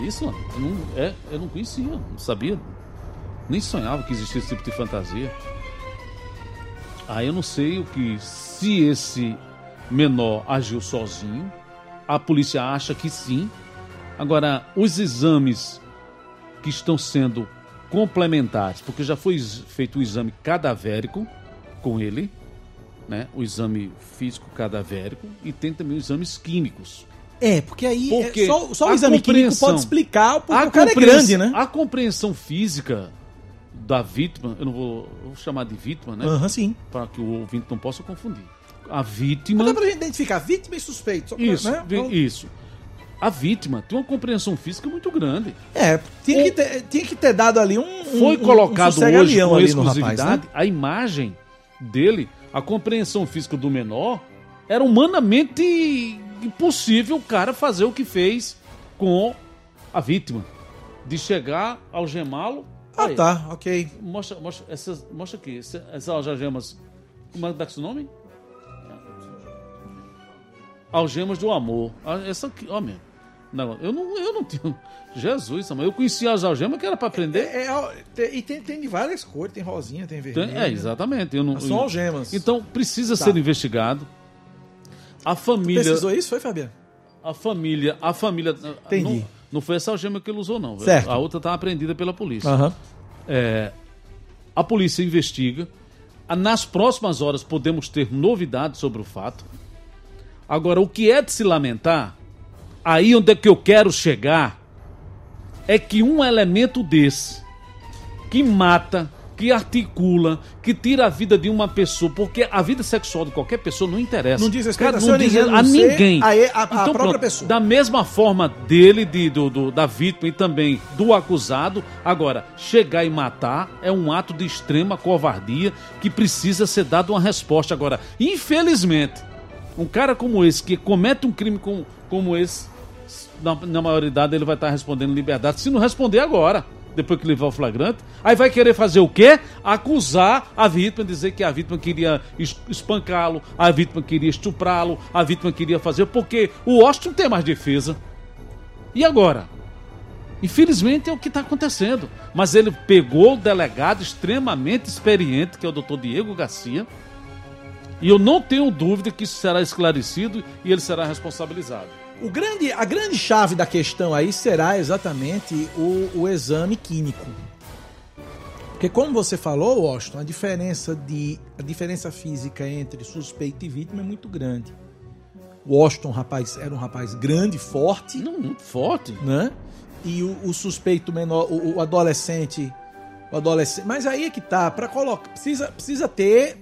Isso, mano, eu não conhecia, não sabia. Nem sonhava que existia esse tipo de fantasia. Aí eu não sei se esse menor agiu sozinho. A polícia acha que sim. Agora, os exames que estão sendo complementares, porque já foi feito o exame cadavérico com ele, né? O exame físico cadavérico, e tem também os exames químicos. Porque aí só o exame químico pode explicar porque o cara é grande, né? A compreensão física da vítima, eu não vou chamar de vítima, né? Sim. Para que o ouvinte não possa confundir. A vítima... Mas dá pra gente identificar vítima e suspeito. Isso, né? Isso. A vítima tem uma compreensão física muito grande. Tinha que ter dado ali Foi colocado hoje com exclusividade rapaz, né? A imagem dele, a compreensão física do menor, era humanamente impossível o cara fazer o que fez com a vítima. De chegar, algemá-lo. Aí, tá, ok. Mostra aqui, essas algemas. Como é que dá esse nome? Algemas do amor. Essa aqui, ó, mesmo. Não, eu não tenho. Jesus, mas eu conhecia as algemas que era pra prender. E tem de várias cores, tem rosinha, tem vermelha. Exatamente. São algemas. Então precisa ser investigado. A família. Precisou isso, foi, Fabiano? A família. Entendi. Não foi essa algema que ele usou, não. Certo. A outra tá apreendida pela polícia. Uhum. A polícia investiga. Nas próximas horas podemos ter novidades sobre o fato. Agora, o que é de se lamentar, aí onde é que eu quero chegar, é que um elemento desse, que mata, que articula, que tira a vida de uma pessoa, porque a vida sexual de qualquer pessoa não interessa. Não diz respeito a ninguém. A própria pronto, pessoa. Da mesma forma dele, da vítima e também do acusado, agora, chegar e matar é um ato de extrema covardia que precisa ser dado uma resposta. Agora, infelizmente, um cara como esse, que comete um crime como esse, na maioridade ele vai estar respondendo em liberdade. Se não responder agora, depois que levar o flagrante, aí vai querer fazer o quê? Acusar a vítima, dizer que a vítima queria espancá-lo, a vítima queria estuprá-lo, a vítima queria fazer, porque o Washington não tem mais defesa. E agora? Infelizmente é o que está acontecendo. Mas ele pegou o delegado extremamente experiente, que é o Dr. Diego Garcia, e eu não tenho dúvida que isso será esclarecido e ele será responsabilizado. A grande chave da questão aí será exatamente o exame químico. Porque como você falou, Washington, a diferença física entre suspeito e vítima é muito grande. O Washington, era um rapaz grande, forte. Não, muito forte. Né? E o suspeito menor, o adolescente. Mas aí é que tá, para colocar. Precisa ter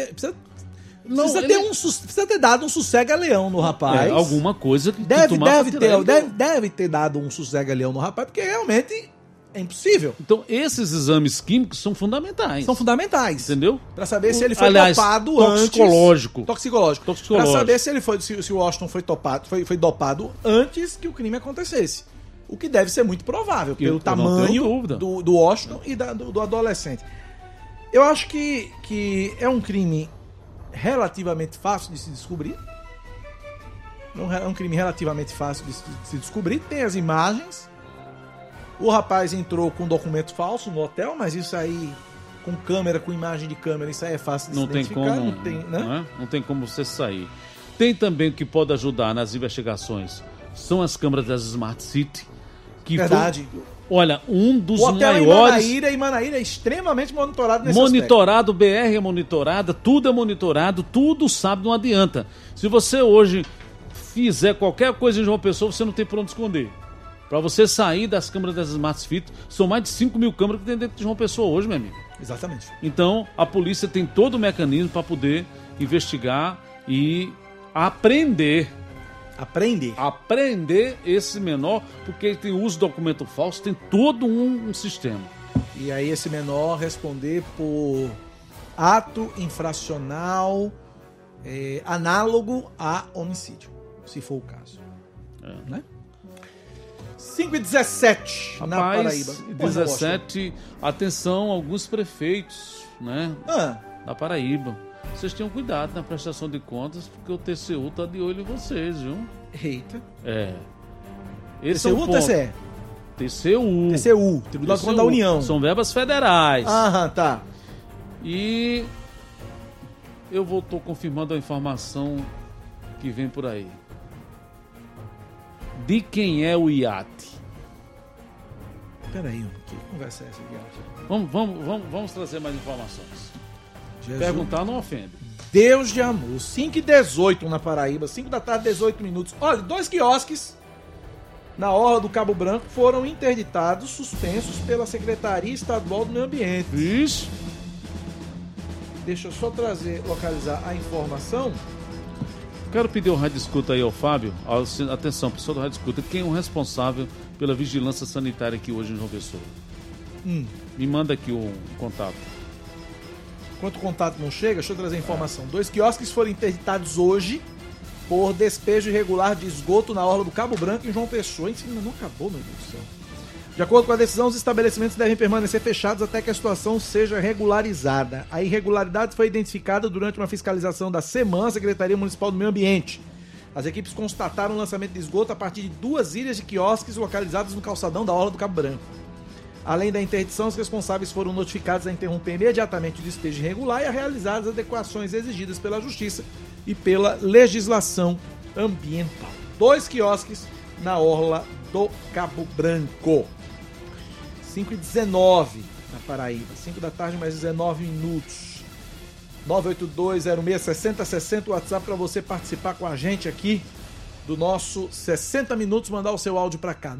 dado um sossega-leão no rapaz. Alguma coisa que deve ter dado um sossega-leão no rapaz, porque realmente é impossível. Então, esses exames químicos são fundamentais. Entendeu? Pra saber se ele foi dopado toxicológico. Pra saber se o Washington foi dopado antes que o crime acontecesse. O que deve ser muito provável, pelo tamanho do Washington e do adolescente. Eu acho que é um crime relativamente fácil de se descobrir. É um crime relativamente fácil de se descobrir. Tem as imagens. O rapaz entrou com um documento falso no hotel, mas isso aí, com imagem de câmera, isso aí é fácil de se identificar. Não tem como você sair. Tem também o que pode ajudar nas investigações. São as câmeras das Smart City. Verdade. Olha, um dos maiores... O Manaíra é extremamente monitorado nesse aspecto. BR é monitorada, tudo é monitorado, tudo sabe, não adianta. Se você hoje fizer qualquer coisa em João Pessoa, você não tem por onde esconder. Para você sair das câmeras das Smart Fit, são mais de 5 mil câmeras que tem dentro de João Pessoa hoje, meu amigo. Exatamente. Então, a polícia tem todo o mecanismo para poder investigar e aprender esse menor, porque ele tem uso de documento falso, tem todo um sistema. E aí esse menor responder por ato infracional análogo a homicídio, se for o caso. Né? 5h17 na Paraíba. 17, atenção, alguns prefeitos, né, da Paraíba. Vocês tenham cuidado na prestação de contas, porque o TCU tá de olho em vocês, viu? Eita. Esse TCU é o ponto. TCE? TCU, Tribunal de Contas da União. São verbas federais. Tá. E eu estou confirmando a informação que vem por aí. De quem é o iate? Peraí, que conversa é essa de iate? Vamos trazer mais informações. Jesus. Perguntar não ofende. Deus de amor. 5h18 na Paraíba, 5 da tarde, 18 minutos. Olha, 2 quiosques na orla do Cabo Branco foram interditados, suspensos pela Secretaria Estadual do Meio Ambiente. Isso. Deixa eu só localizar a informação. Quero pedir o rádio escuta aí ao Fábio. Atenção, pessoal do rádio escuta. Quem é o responsável pela vigilância sanitária aqui hoje em João Pessoa? Me manda aqui o contato. Enquanto o contato não chega, deixa eu trazer a informação. 2 quiosques foram interditados hoje por despejo irregular de esgoto na orla do Cabo Branco em João Pessoa. Isso ainda não acabou, meu Deus do céu. De acordo com a decisão, os estabelecimentos devem permanecer fechados até que a situação seja regularizada. A irregularidade foi identificada durante uma fiscalização da SEMAN, Secretaria Municipal do Meio Ambiente. As equipes constataram o lançamento de esgoto a partir de 2 ilhas de quiosques localizadas no calçadão da orla do Cabo Branco. Além da interdição, os responsáveis foram notificados a interromper imediatamente o despejo irregular e a realizar as adequações exigidas pela Justiça e pela legislação ambiental. 2 quiosques na orla do Cabo Branco. 5h19 na Paraíba. 5 da tarde, mais 19 minutos. 982066060, o WhatsApp para você participar com a gente aqui do nosso 60 minutos, mandar o seu áudio para cá.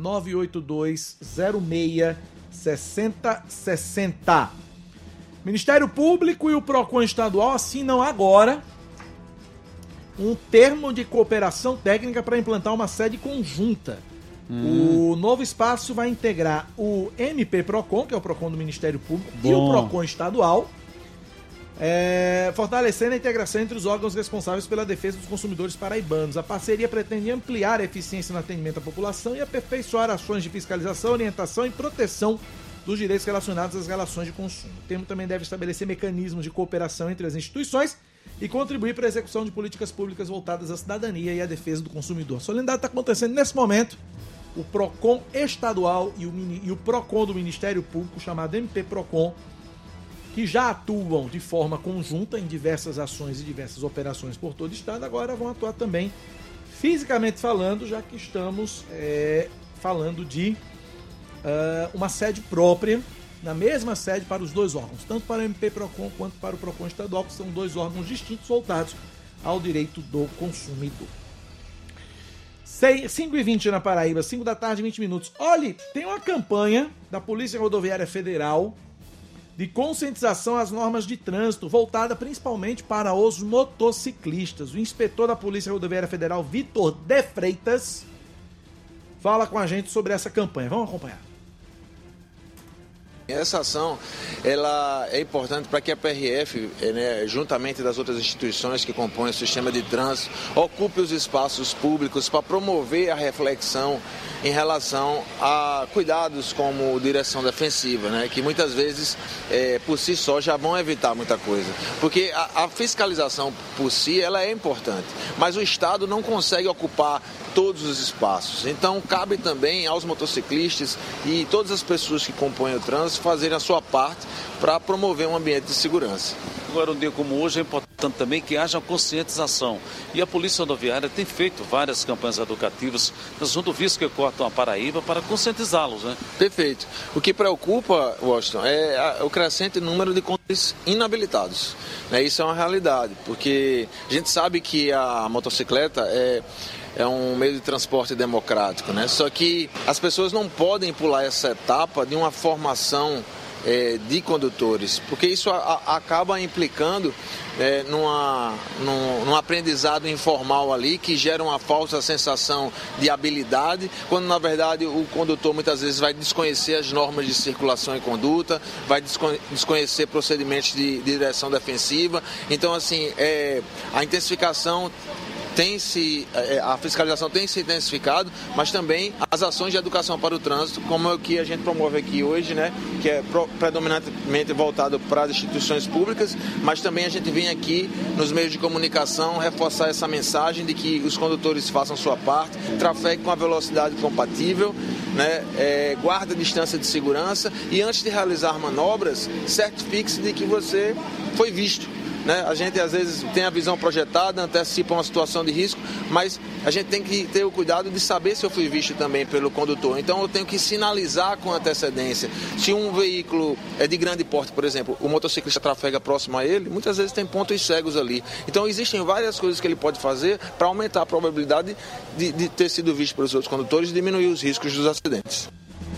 982066060. Ministério Público e o PROCON estadual assinam agora um termo de cooperação técnica para implantar uma sede conjunta. O novo espaço vai integrar o MP-PROCON, que é o PROCON do Ministério Público, e o PROCON estadual, fortalecendo a integração entre os órgãos responsáveis pela defesa dos consumidores paraibanos. A parceria pretende ampliar a eficiência no atendimento à população e aperfeiçoar ações de fiscalização, orientação e proteção dos direitos relacionados às relações de consumo. O termo também deve estabelecer mecanismos de cooperação entre as instituições e contribuir para a execução de políticas públicas voltadas à cidadania e à defesa do consumidor. A solenidade está acontecendo nesse momento. O PROCON estadual e o PROCON do Ministério Público, chamado MP-PROCON, que já atuam de forma conjunta em diversas ações e diversas operações por todo o estado, agora vão atuar também fisicamente falando, já que estamos falando de uma sede própria, na mesma sede para os 2 órgãos, tanto para o MP-PROCON quanto para o PROCON estadual, que são 2 órgãos distintos voltados ao direito do consumidor. 5h20 na Paraíba, 5 da tarde, 20 minutos. Olha, tem uma campanha da Polícia Rodoviária Federal de conscientização às normas de trânsito, voltada principalmente para os motociclistas. O inspetor da Polícia Rodoviária Federal, Vitor de Freitas, fala com a gente sobre essa campanha. Vamos acompanhar. Essa ação ela é importante para que a PRF, juntamente das outras instituições que compõem o sistema de trânsito, ocupe os espaços públicos para promover a reflexão em relação a cuidados como direção defensiva, que muitas vezes, por si só, já vão evitar muita coisa. Porque a fiscalização por si ela é importante, mas o Estado não consegue ocupar todos os espaços. Então, cabe também aos motociclistas e todas as pessoas que compõem o trânsito fazerem a sua parte para promover um ambiente de segurança. Agora, um dia como hoje, é importante também que haja conscientização. E a Polícia Rodoviária tem feito várias campanhas educativas nas rodovias que cortam a Paraíba para conscientizá-los, né? Perfeito. O que preocupa, Washington, é o crescente número de condutores inabilitados. Isso é uma realidade, porque a gente sabe que a motocicleta é um meio de transporte democrático, Só que as pessoas não podem pular essa etapa de uma formação de condutores, porque isso acaba implicando num aprendizado informal ali, que gera uma falsa sensação de habilidade, quando na verdade o condutor muitas vezes vai desconhecer as normas de circulação e conduta, vai desconhecer procedimentos de direção defensiva. Então, assim, a intensificação a fiscalização tem se intensificado, mas também as ações de educação para o trânsito, como é o que a gente promove aqui hoje, né, que é predominantemente voltado para as instituições públicas, mas também a gente vem aqui nos meios de comunicação reforçar essa mensagem de que os condutores façam sua parte, trafeguem com a velocidade compatível, né, guarde a distância de segurança e antes de realizar manobras, certifique-se de que você foi visto. Né? A gente às vezes tem a visão projetada, antecipa uma situação de risco, mas a gente tem que ter o cuidado de saber se eu fui visto também pelo condutor. Então eu tenho que sinalizar com antecedência. Se um veículo é de grande porte, por exemplo, o motociclista trafega próximo a ele, muitas vezes tem pontos cegos ali. Então existem várias coisas que ele pode fazer para aumentar a probabilidade de ter sido visto pelos outros condutores e diminuir os riscos dos acidentes.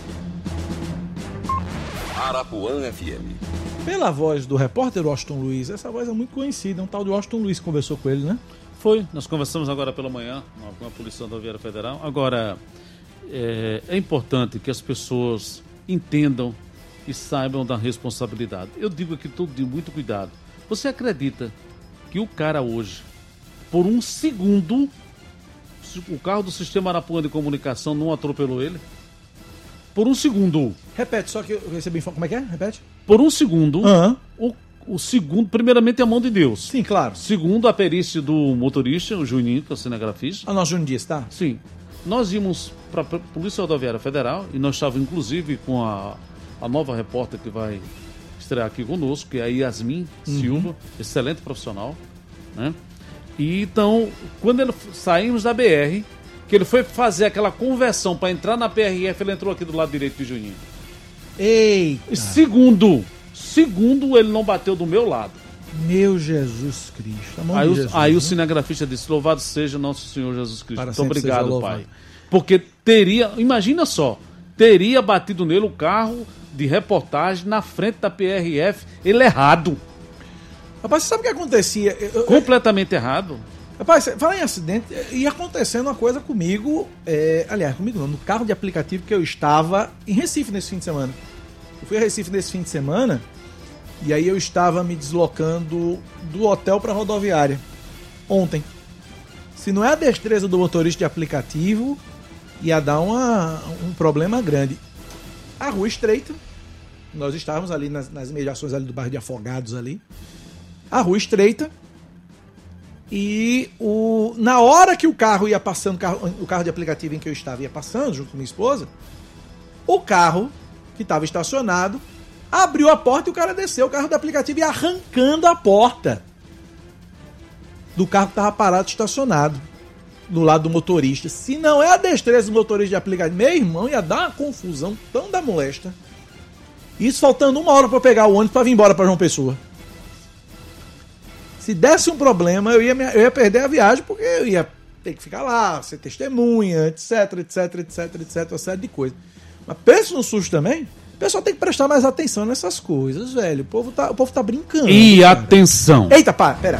Arapuã FM. Pela voz do repórter Washington Luiz, essa voz é muito conhecida, um tal de Washington Luiz que conversou com ele, né? Foi, nós conversamos agora pela manhã com a Polícia Rodoviária Federal. Agora, é importante que as pessoas entendam e saibam da responsabilidade. Eu digo aqui todo dia, muito cuidado. Você acredita que o cara hoje, por um segundo, o carro do Sistema Arapuã de Comunicação não atropelou ele? Por um segundo. Repete, só que eu recebi informação. Como é que é? Repete. Por um segundo, o segundo, primeiramente, é a mão de Deus. Sim, claro. Segundo, a perícia do motorista, o Juninho, que é o cinegrafista. Nosso Juninho Dias, tá? Sim. Nós íamos para a Polícia Rodoviária Federal e nós estávamos, inclusive, com a nova repórter que vai estrear aqui conosco, que é a Yasmin Silva, excelente profissional, né? E então, quando saímos da BR, que ele foi fazer aquela conversão para entrar na PRF, ele entrou aqui do lado direito de Juninho. Eita! Segundo, ele não bateu do meu lado. Meu Jesus Cristo. Aí o cinegrafista disse, louvado seja nosso Senhor Jesus Cristo. Para muito obrigado, seja Pai. Porque imagina só, teria batido nele o carro de reportagem na frente da PRF, ele errado. Rapaz, você sabe o que acontecia? Completamente errado. Rapaz, fala em acidente, ia acontecendo uma coisa comigo, comigo não, no carro de aplicativo que eu estava em Recife nesse fim de semana. Eu fui a Recife nesse fim de semana e aí eu estava me deslocando do hotel para a rodoviária ontem. Se não é a destreza do motorista de aplicativo, ia dar um problema grande. A rua estreita, nós estávamos ali nas imediações ali do bairro de Afogados ali. A rua estreita. E na hora que o carro ia passando, o carro de aplicativo em que eu estava ia passando, junto com minha esposa, o carro que estava estacionado abriu a porta e o cara desceu. O carro do aplicativo ia arrancando a porta do carro que estava parado estacionado do lado do motorista. Se não é a destreza do motorista de aplicativo, meu irmão, ia dar uma confusão tão da molesta. Isso faltando 1 hora para pegar o ônibus para vir embora para João Pessoa. Se desse um problema, eu ia perder a viagem, porque eu ia ter que ficar lá, ser testemunha, etc, uma série de coisas. Mas pensa no susto também, o pessoal tem que prestar mais atenção nessas coisas, velho. O povo tá brincando. E cara. Atenção! Eita, pá, peraí.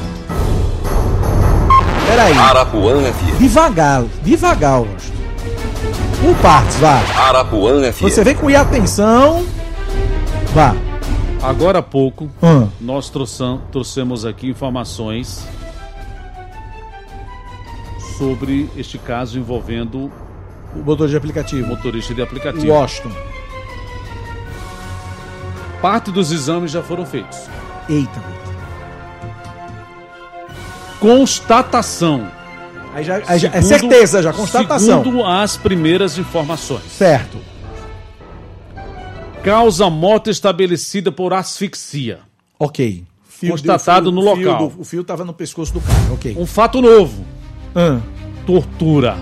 Arapuã FM. Devagar, Washington. Por partes, vá. Arapuã FM. Você vem com e atenção, vá. Agora há pouco, nós trouxemos aqui informações sobre este caso envolvendo o motorista de aplicativo. Washington. Parte dos exames já foram feitos. Eita. Constatação. Aí é certeza, já constatação. Segundo as primeiras informações. Certo. Causa morte estabelecida por asfixia. Ok. Constatado no local. O fio estava no pescoço do carro, ok. Um fato novo. Tortura.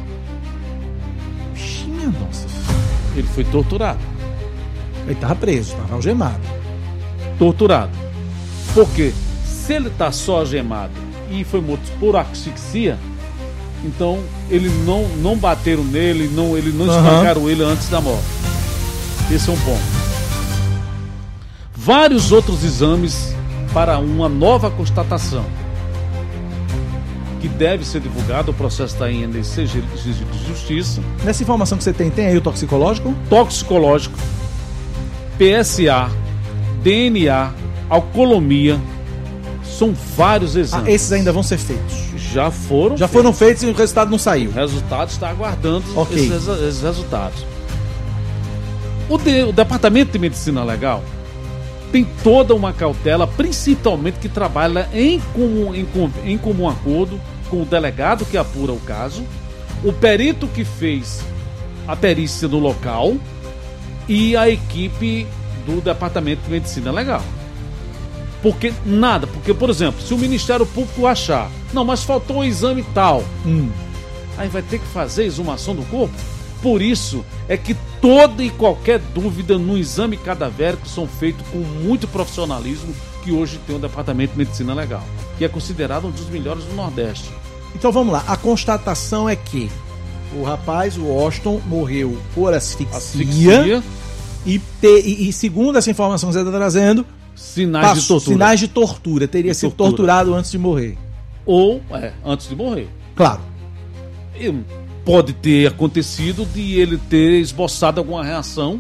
Minha nossa. Ele foi torturado. Ele estava preso, estava algemado. Torturado. Porque se ele está só algemado e foi morto por asfixia, então ele não bateram nele, ele não espancaram ele antes da morte. Esse é um ponto. Vários outros exames para uma nova constatação que deve ser divulgado. O processo está em NCG de Justiça. Nessa informação que você tem aí o toxicológico? Toxicológico, PSA, DNA, alcoolemia, São vários exames. Esses ainda vão ser feitos? Já foram feitos e o resultado não saiu. O resultado está aguardando esses resultados. O Departamento de Medicina Legal tem toda uma cautela, principalmente que trabalha em comum acordo com o delegado que apura o caso, o perito que fez a perícia no local e a equipe do Departamento de Medicina Legal. Porque, por exemplo, se o Ministério Público achar, não, mas faltou o exame tal, aí vai ter que fazer a exumação do corpo. Por isso é que toda e qualquer dúvida no exame cadavérico são feitos com muito profissionalismo, que hoje tem o Departamento de Medicina Legal, que é considerado um dos melhores do Nordeste. Então vamos lá, a constatação é que o rapaz, o Washington, morreu por asfixia. E segundo essa informação que você está trazendo, sinais de tortura. Teria sido torturado antes de morrer. Antes de morrer. Claro. Pode ter acontecido de ele ter esboçado alguma reação,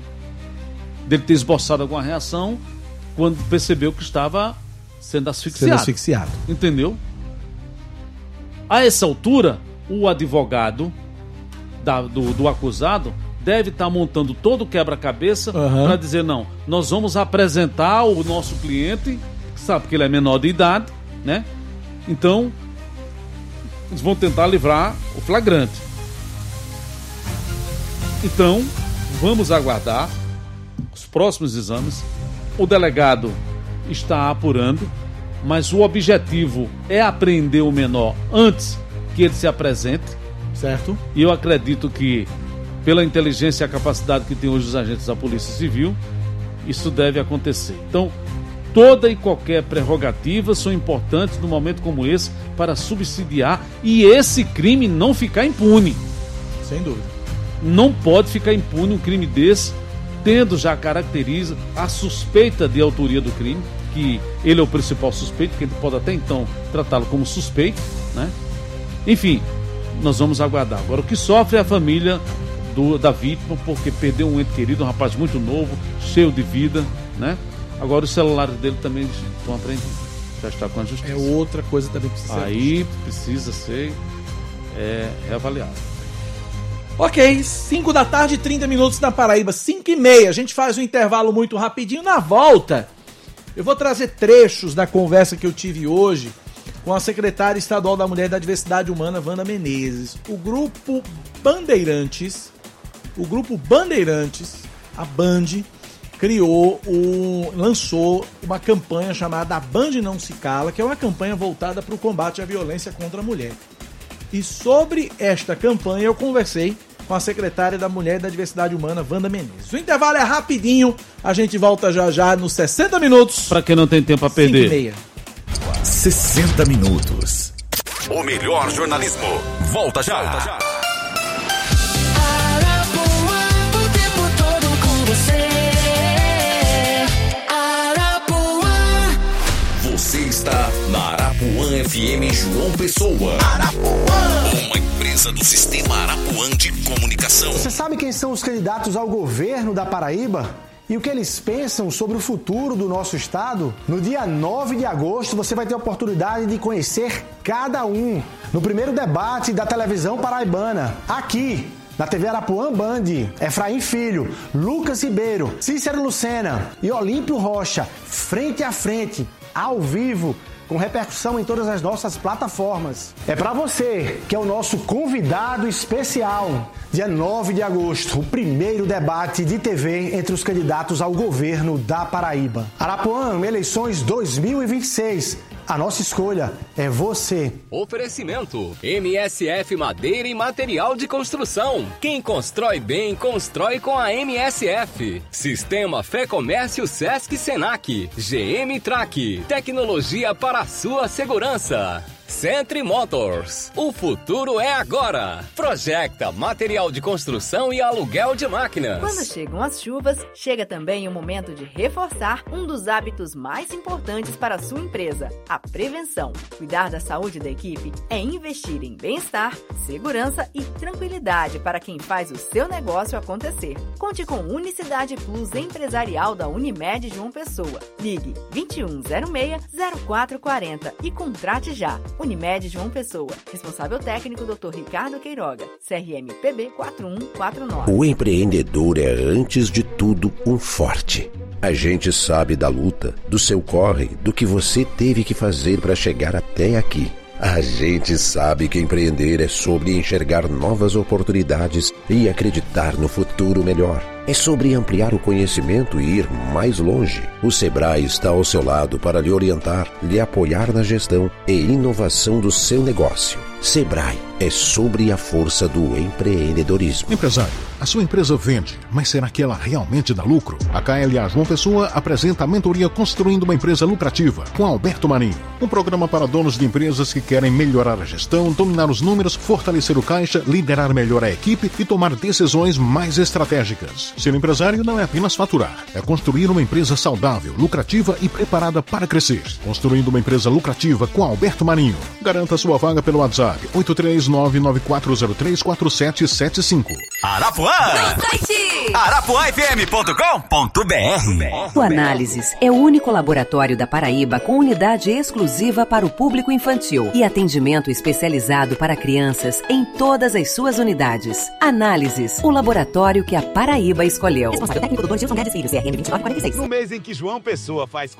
quando percebeu que estava sendo asfixiado. Entendeu? A essa altura, o advogado do acusado deve estar montando todo o quebra-cabeça para dizer, não, nós vamos apresentar o nosso cliente, que sabe que ele é menor de idade, né? Então, eles vão tentar livrar o flagrante. Então, vamos aguardar os próximos exames. O delegado está apurando, mas o objetivo é apreender o menor antes que ele se apresente. Certo. E eu acredito que, pela inteligência e a capacidade que tem hoje os agentes da Polícia Civil, isso deve acontecer. Então, toda e qualquer prerrogativa são importantes num momento como esse para subsidiar e esse crime não ficar impune. Sem dúvida. Não pode ficar impune um crime desse, tendo já caracteriza a suspeita de autoria do crime, que ele é o principal suspeito, que ele pode até então tratá-lo como suspeito, né? Enfim, nós vamos aguardar. Agora, o que sofre é a família da vítima, porque perdeu um ente querido, um rapaz muito novo, cheio de vida, né? Agora, os celulares dele também estão apreendidos. Já está com a justiça. É outra coisa também que precisa ser. Aí precisa ser reavaliado. Ok, 5 da tarde, 30 minutos na Paraíba, 5h30. A gente faz um intervalo muito rapidinho. Na volta, eu vou trazer trechos da conversa que eu tive hoje com a secretária estadual da Mulher e da Diversidade Humana, Wanda Menezes. O grupo Bandeirantes, a Band, lançou uma campanha chamada A Band Não Se Cala, que é uma campanha voltada para o combate à violência contra a mulher. E sobre esta campanha eu conversei com a secretária da Mulher e da Diversidade Humana, Wanda Menezes. O intervalo é rapidinho, a gente volta já nos 60 minutos. Para quem não tem tempo a perder. 5h30. 60 minutos. O melhor jornalismo. Volta já. Arapuã, o tempo todo com você. Arapuã. Você está na Arapuã FM João Pessoa. Arapuã. Uma empresa do Sistema Arapuã de Comunicação. Você sabe quem são os candidatos ao governo da Paraíba? E o que eles pensam sobre o futuro do nosso estado? No dia 9 de agosto, você vai ter a oportunidade de conhecer cada um no primeiro debate da televisão paraibana, aqui na TV Arapuã Band. Efraim Filho, Lucas Ribeiro, Cícero Lucena e Olímpio Rocha, frente a frente, ao vivo, com repercussão em todas as nossas plataformas. É para você que é o nosso convidado especial. Dia 9 de agosto, o primeiro debate de TV entre os candidatos ao governo da Paraíba. Arapuã, eleições 2026. A nossa escolha é você. Oferecimento: MSF Madeira e Material de Construção. Quem constrói bem, constrói com a MSF. Sistema Fé Comércio Sesc Senac. GM Track. Tecnologia para a sua segurança. Century Motors. O futuro é agora. Projecta material de construção e aluguel de máquinas. Quando chegam as chuvas, chega também o momento de reforçar um dos hábitos mais importantes para a sua empresa, a prevenção. Cuidar da saúde da equipe é investir em bem-estar, segurança e tranquilidade para quem faz o seu negócio acontecer. Conte com Unicidade Plus Empresarial da Unimed João Pessoa. Ligue 2106-0440 e contrate já. Unimed João Pessoa. Responsável técnico Dr. Ricardo Queiroga. CRM PB 4149. O empreendedor é, antes de tudo, um forte. A gente sabe da luta, do seu corre, do que você teve que fazer para chegar até aqui. A gente sabe que empreender é sobre enxergar novas oportunidades e acreditar no futuro melhor. É sobre ampliar o conhecimento e ir mais longe. O Sebrae está ao seu lado para lhe orientar, lhe apoiar na gestão e inovação do seu negócio. Sebrae é sobre a força do empreendedorismo. Empresário, a sua empresa vende, mas será que ela realmente dá lucro? A KLA João Pessoa apresenta a mentoria Construindo uma Empresa Lucrativa, com Alberto Marinho. Um programa para donos de empresas que querem melhorar a gestão, dominar os números, fortalecer o caixa, liderar melhor a equipe e tomar decisões mais estratégicas. Ser empresário não é apenas faturar, é construir uma empresa saudável, lucrativa e preparada para crescer. Construindo uma Empresa Lucrativa com Alberto Marinho. Garanta sua vaga pelo WhatsApp 83994034775. Arapuã! arapuãfm.com.br. O Análises é o único laboratório da Paraíba com unidade exclusiva para o público infantil e atendimento especializado para crianças em todas as suas unidades. Análises, o laboratório que a Paraíba escolheu. Responsável técnico Dr. Gilson Guedes Filho, CRM 2946. No mês em que João Pessoa faz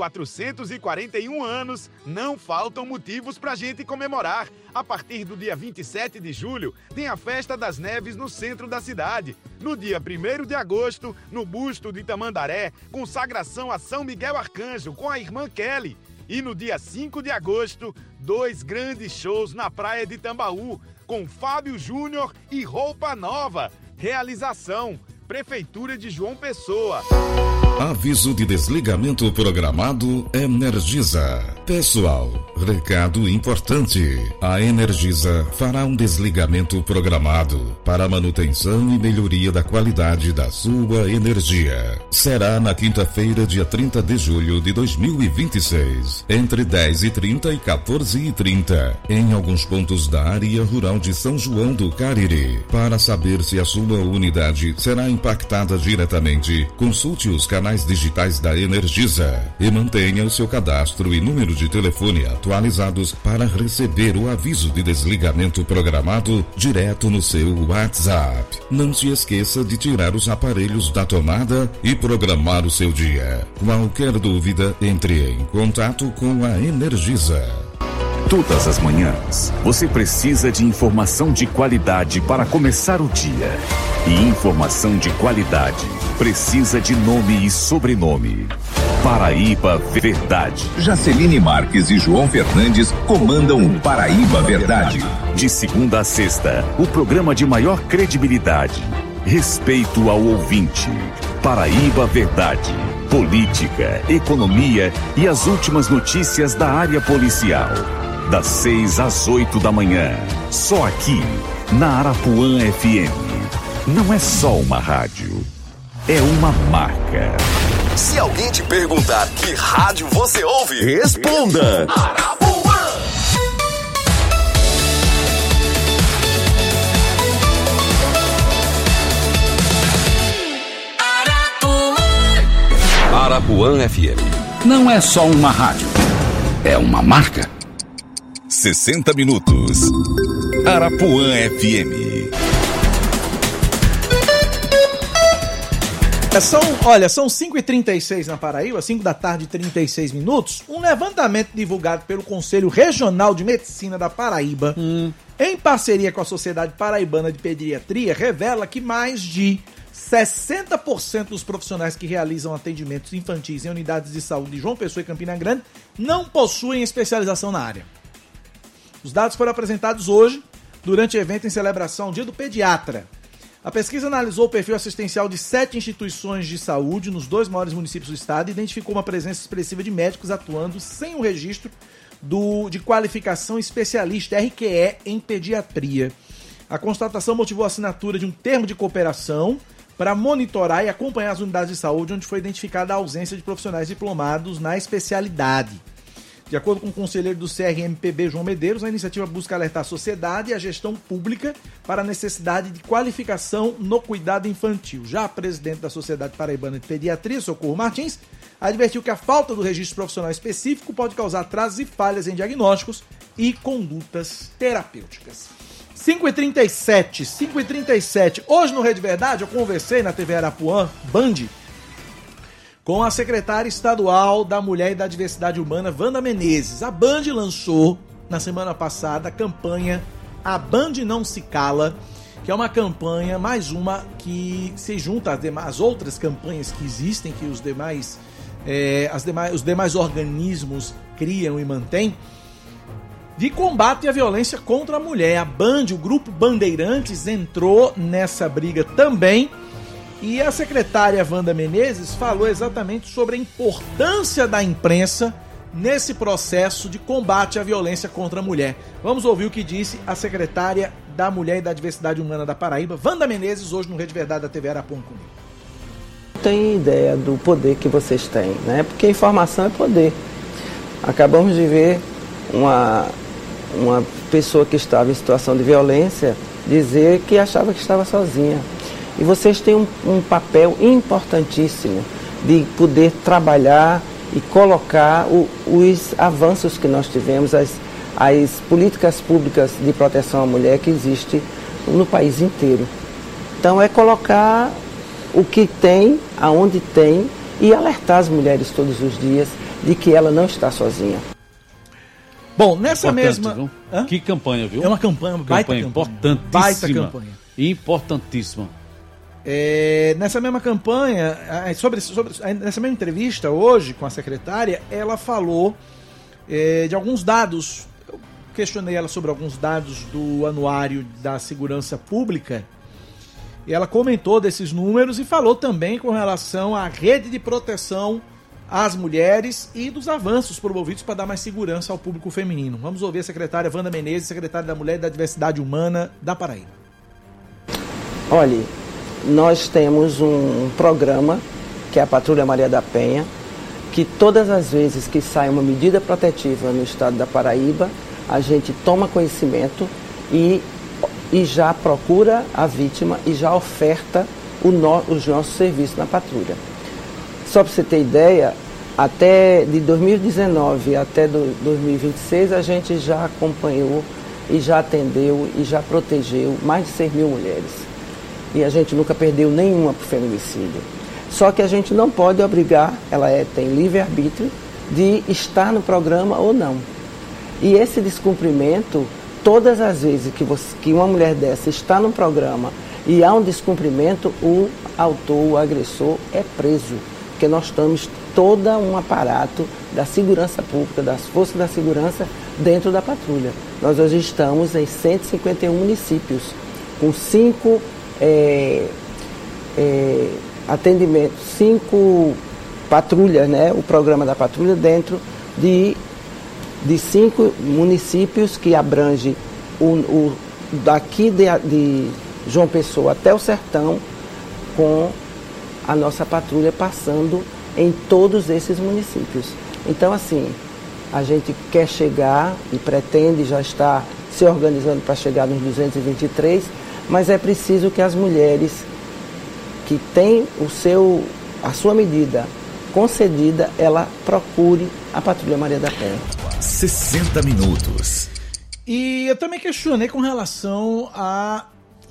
441 anos, não faltam motivos pra gente comemorar. A partir do dia 27 de julho, tem a Festa das Neves no centro da cidade. No dia 1º de agosto, no busto de Tamandaré, consagração a São Miguel Arcanjo com a irmã Kelly. E no dia 5 de agosto, 2 grandes shows na praia de Tambaú, com Fábio Júnior e Roupa Nova. Realização: Prefeitura de João Pessoa. Aviso de desligamento programado Energisa. Pessoal, recado importante. A Energisa fará um desligamento programado para manutenção e melhoria da qualidade da sua energia. Será na quinta-feira, dia 30 de julho de 2026, entre 10h30 e 14h30, em alguns pontos da área rural de São João do Cariri. Para saber se a sua unidade será impactada diretamente, consulte os canais digitais da Energisa e mantenha o seu cadastro e número de telefone atualizados para receber o aviso de desligamento programado direto no seu WhatsApp. Não se esqueça de tirar os aparelhos da tomada e programar o seu dia. Qualquer dúvida, entre em contato com a Energisa. Todas as manhãs, você precisa de informação de qualidade para começar o dia. E informação de qualidade precisa de nome e sobrenome. Paraíba Verdade. Jaceline Marques e João Fernandes comandam o Paraíba Verdade. De segunda a sexta, o programa de maior credibilidade. Respeito ao ouvinte. Paraíba Verdade. Política, economia e as últimas notícias da área policial. Das 6 às 8 da manhã. Só aqui, na Arapuã FM. Não é só uma rádio, é uma marca. Se alguém te perguntar que rádio você ouve, responda: Arapuã! Arapuã FM. Não é só uma rádio, é uma marca. 60 minutos. Arapuã FM. São 5h36 na Paraíba, 5 da tarde e 36 minutos. Um levantamento divulgado pelo Conselho Regional de Medicina da Paraíba, em parceria com a Sociedade Paraibana de Pediatria, revela que mais de 60% dos profissionais que realizam atendimentos infantis em unidades de saúde de João Pessoa e Campina Grande não possuem especialização na área. Os dados foram apresentados hoje, durante o evento em celebração ao Dia do Pediatra. A pesquisa analisou o perfil assistencial de 7 instituições de saúde nos 2 maiores municípios do estado e identificou uma presença expressiva de médicos atuando sem o registro de qualificação especialista, RQE, em pediatria. A constatação motivou a assinatura de um termo de cooperação para monitorar e acompanhar as unidades de saúde onde foi identificada a ausência de profissionais diplomados na especialidade. De acordo com o conselheiro do CRMPB, João Medeiros, a iniciativa busca alertar a sociedade e a gestão pública para a necessidade de qualificação no cuidado infantil. Já a presidente da Sociedade Paraibana de Pediatria, Socorro Martins, advertiu que a falta do registro profissional específico pode causar atrasos e falhas em diagnósticos e condutas terapêuticas. 5h37. Hoje no Rede Verdade eu conversei na TV Arapuã, Band, com a secretária estadual da Mulher e da Diversidade Humana, Wanda Menezes. A Band lançou, na semana passada, a campanha A Band Não Se Cala, que é uma campanha, mais uma, que se junta às outras campanhas que existem, que os demais organismos criam e mantêm, de combate à violência contra a mulher. A Band, o Grupo Bandeirantes, entrou nessa briga também. E a secretária Wanda Menezes falou exatamente sobre a importância da imprensa nesse processo de combate à violência contra a mulher. Vamos ouvir o que disse a secretária da Mulher e da Diversidade Humana da Paraíba, Wanda Menezes, hoje no Rede Verdade da TV Arapuã comigo. Tem ideia do poder que vocês têm, né? Porque informação é poder. Acabamos de ver uma pessoa que estava em situação de violência dizer que achava que estava sozinha. E vocês têm um papel importantíssimo de poder trabalhar e colocar os avanços que nós tivemos, as políticas públicas de proteção à mulher que existe no país inteiro. Então é colocar o que tem, aonde tem, e alertar as mulheres todos os dias de que ela não está sozinha. Bom, nessa mesma... Viu? Que campanha, viu? É uma campanha, baita importantíssima. Baita campanha. Importantíssima. Nessa mesma campanha, nessa mesma entrevista hoje com a secretária, ela falou de alguns dados. Eu questionei ela sobre alguns dados do Anuário da Segurança Pública e ela comentou desses números e falou também com relação à rede de proteção às mulheres e dos avanços promovidos para dar mais segurança ao público feminino. Vamos ouvir a secretária Wanda Menezes, secretária da Mulher e da Diversidade Humana da Paraíba. Olha, nós temos um programa, que é a Patrulha Maria da Penha, que todas as vezes que sai uma medida protetiva no estado da Paraíba, a gente toma conhecimento e já procura a vítima e já oferta os nossos serviços na patrulha. Só para você ter ideia, até de 2019 até 2026, a gente já acompanhou e já atendeu e já protegeu mais de 6 mil mulheres. E a gente nunca perdeu nenhuma por feminicídio. Só que a gente não pode obrigar, ela tem livre-arbítrio de estar no programa ou não. E esse descumprimento, todas as vezes que uma mulher dessa está no programa e há um descumprimento, o autor, o agressor, é preso. Porque nós temos todo um aparato da segurança pública, das forças da segurança dentro da patrulha. Nós hoje estamos em 151 municípios, com 5 atendimentos, 5 patrulhas, né? O programa da patrulha dentro de 5 municípios que abrange daqui de João Pessoa até o Sertão, com a nossa patrulha passando em todos esses municípios. Então, assim, a gente quer chegar e pretende, já está se organizando para chegar nos 223, mas é preciso que as mulheres que têm a sua medida concedida, ela procure a Patrulha Maria da Penha. 60 minutos. E eu também questionei com relação à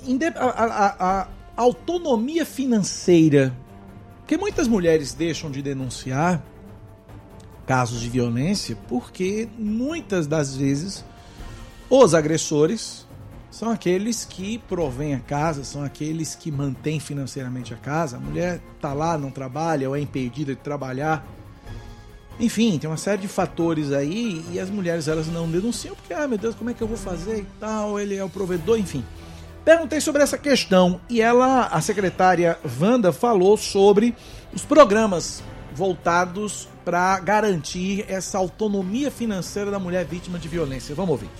autonomia financeira, porque muitas mulheres deixam de denunciar casos de violência porque muitas das vezes os agressores são aqueles que provêm a casa, são aqueles que mantêm financeiramente a casa. A mulher está lá, não trabalha ou é impedida de trabalhar. Enfim, tem uma série de fatores aí e as mulheres elas não denunciam porque, meu Deus, como é que eu vou fazer e tal, ele é o provedor, enfim. Perguntei sobre essa questão e a secretária Wanda falou sobre os programas voltados para garantir essa autonomia financeira da mulher vítima de violência. Vamos ouvir.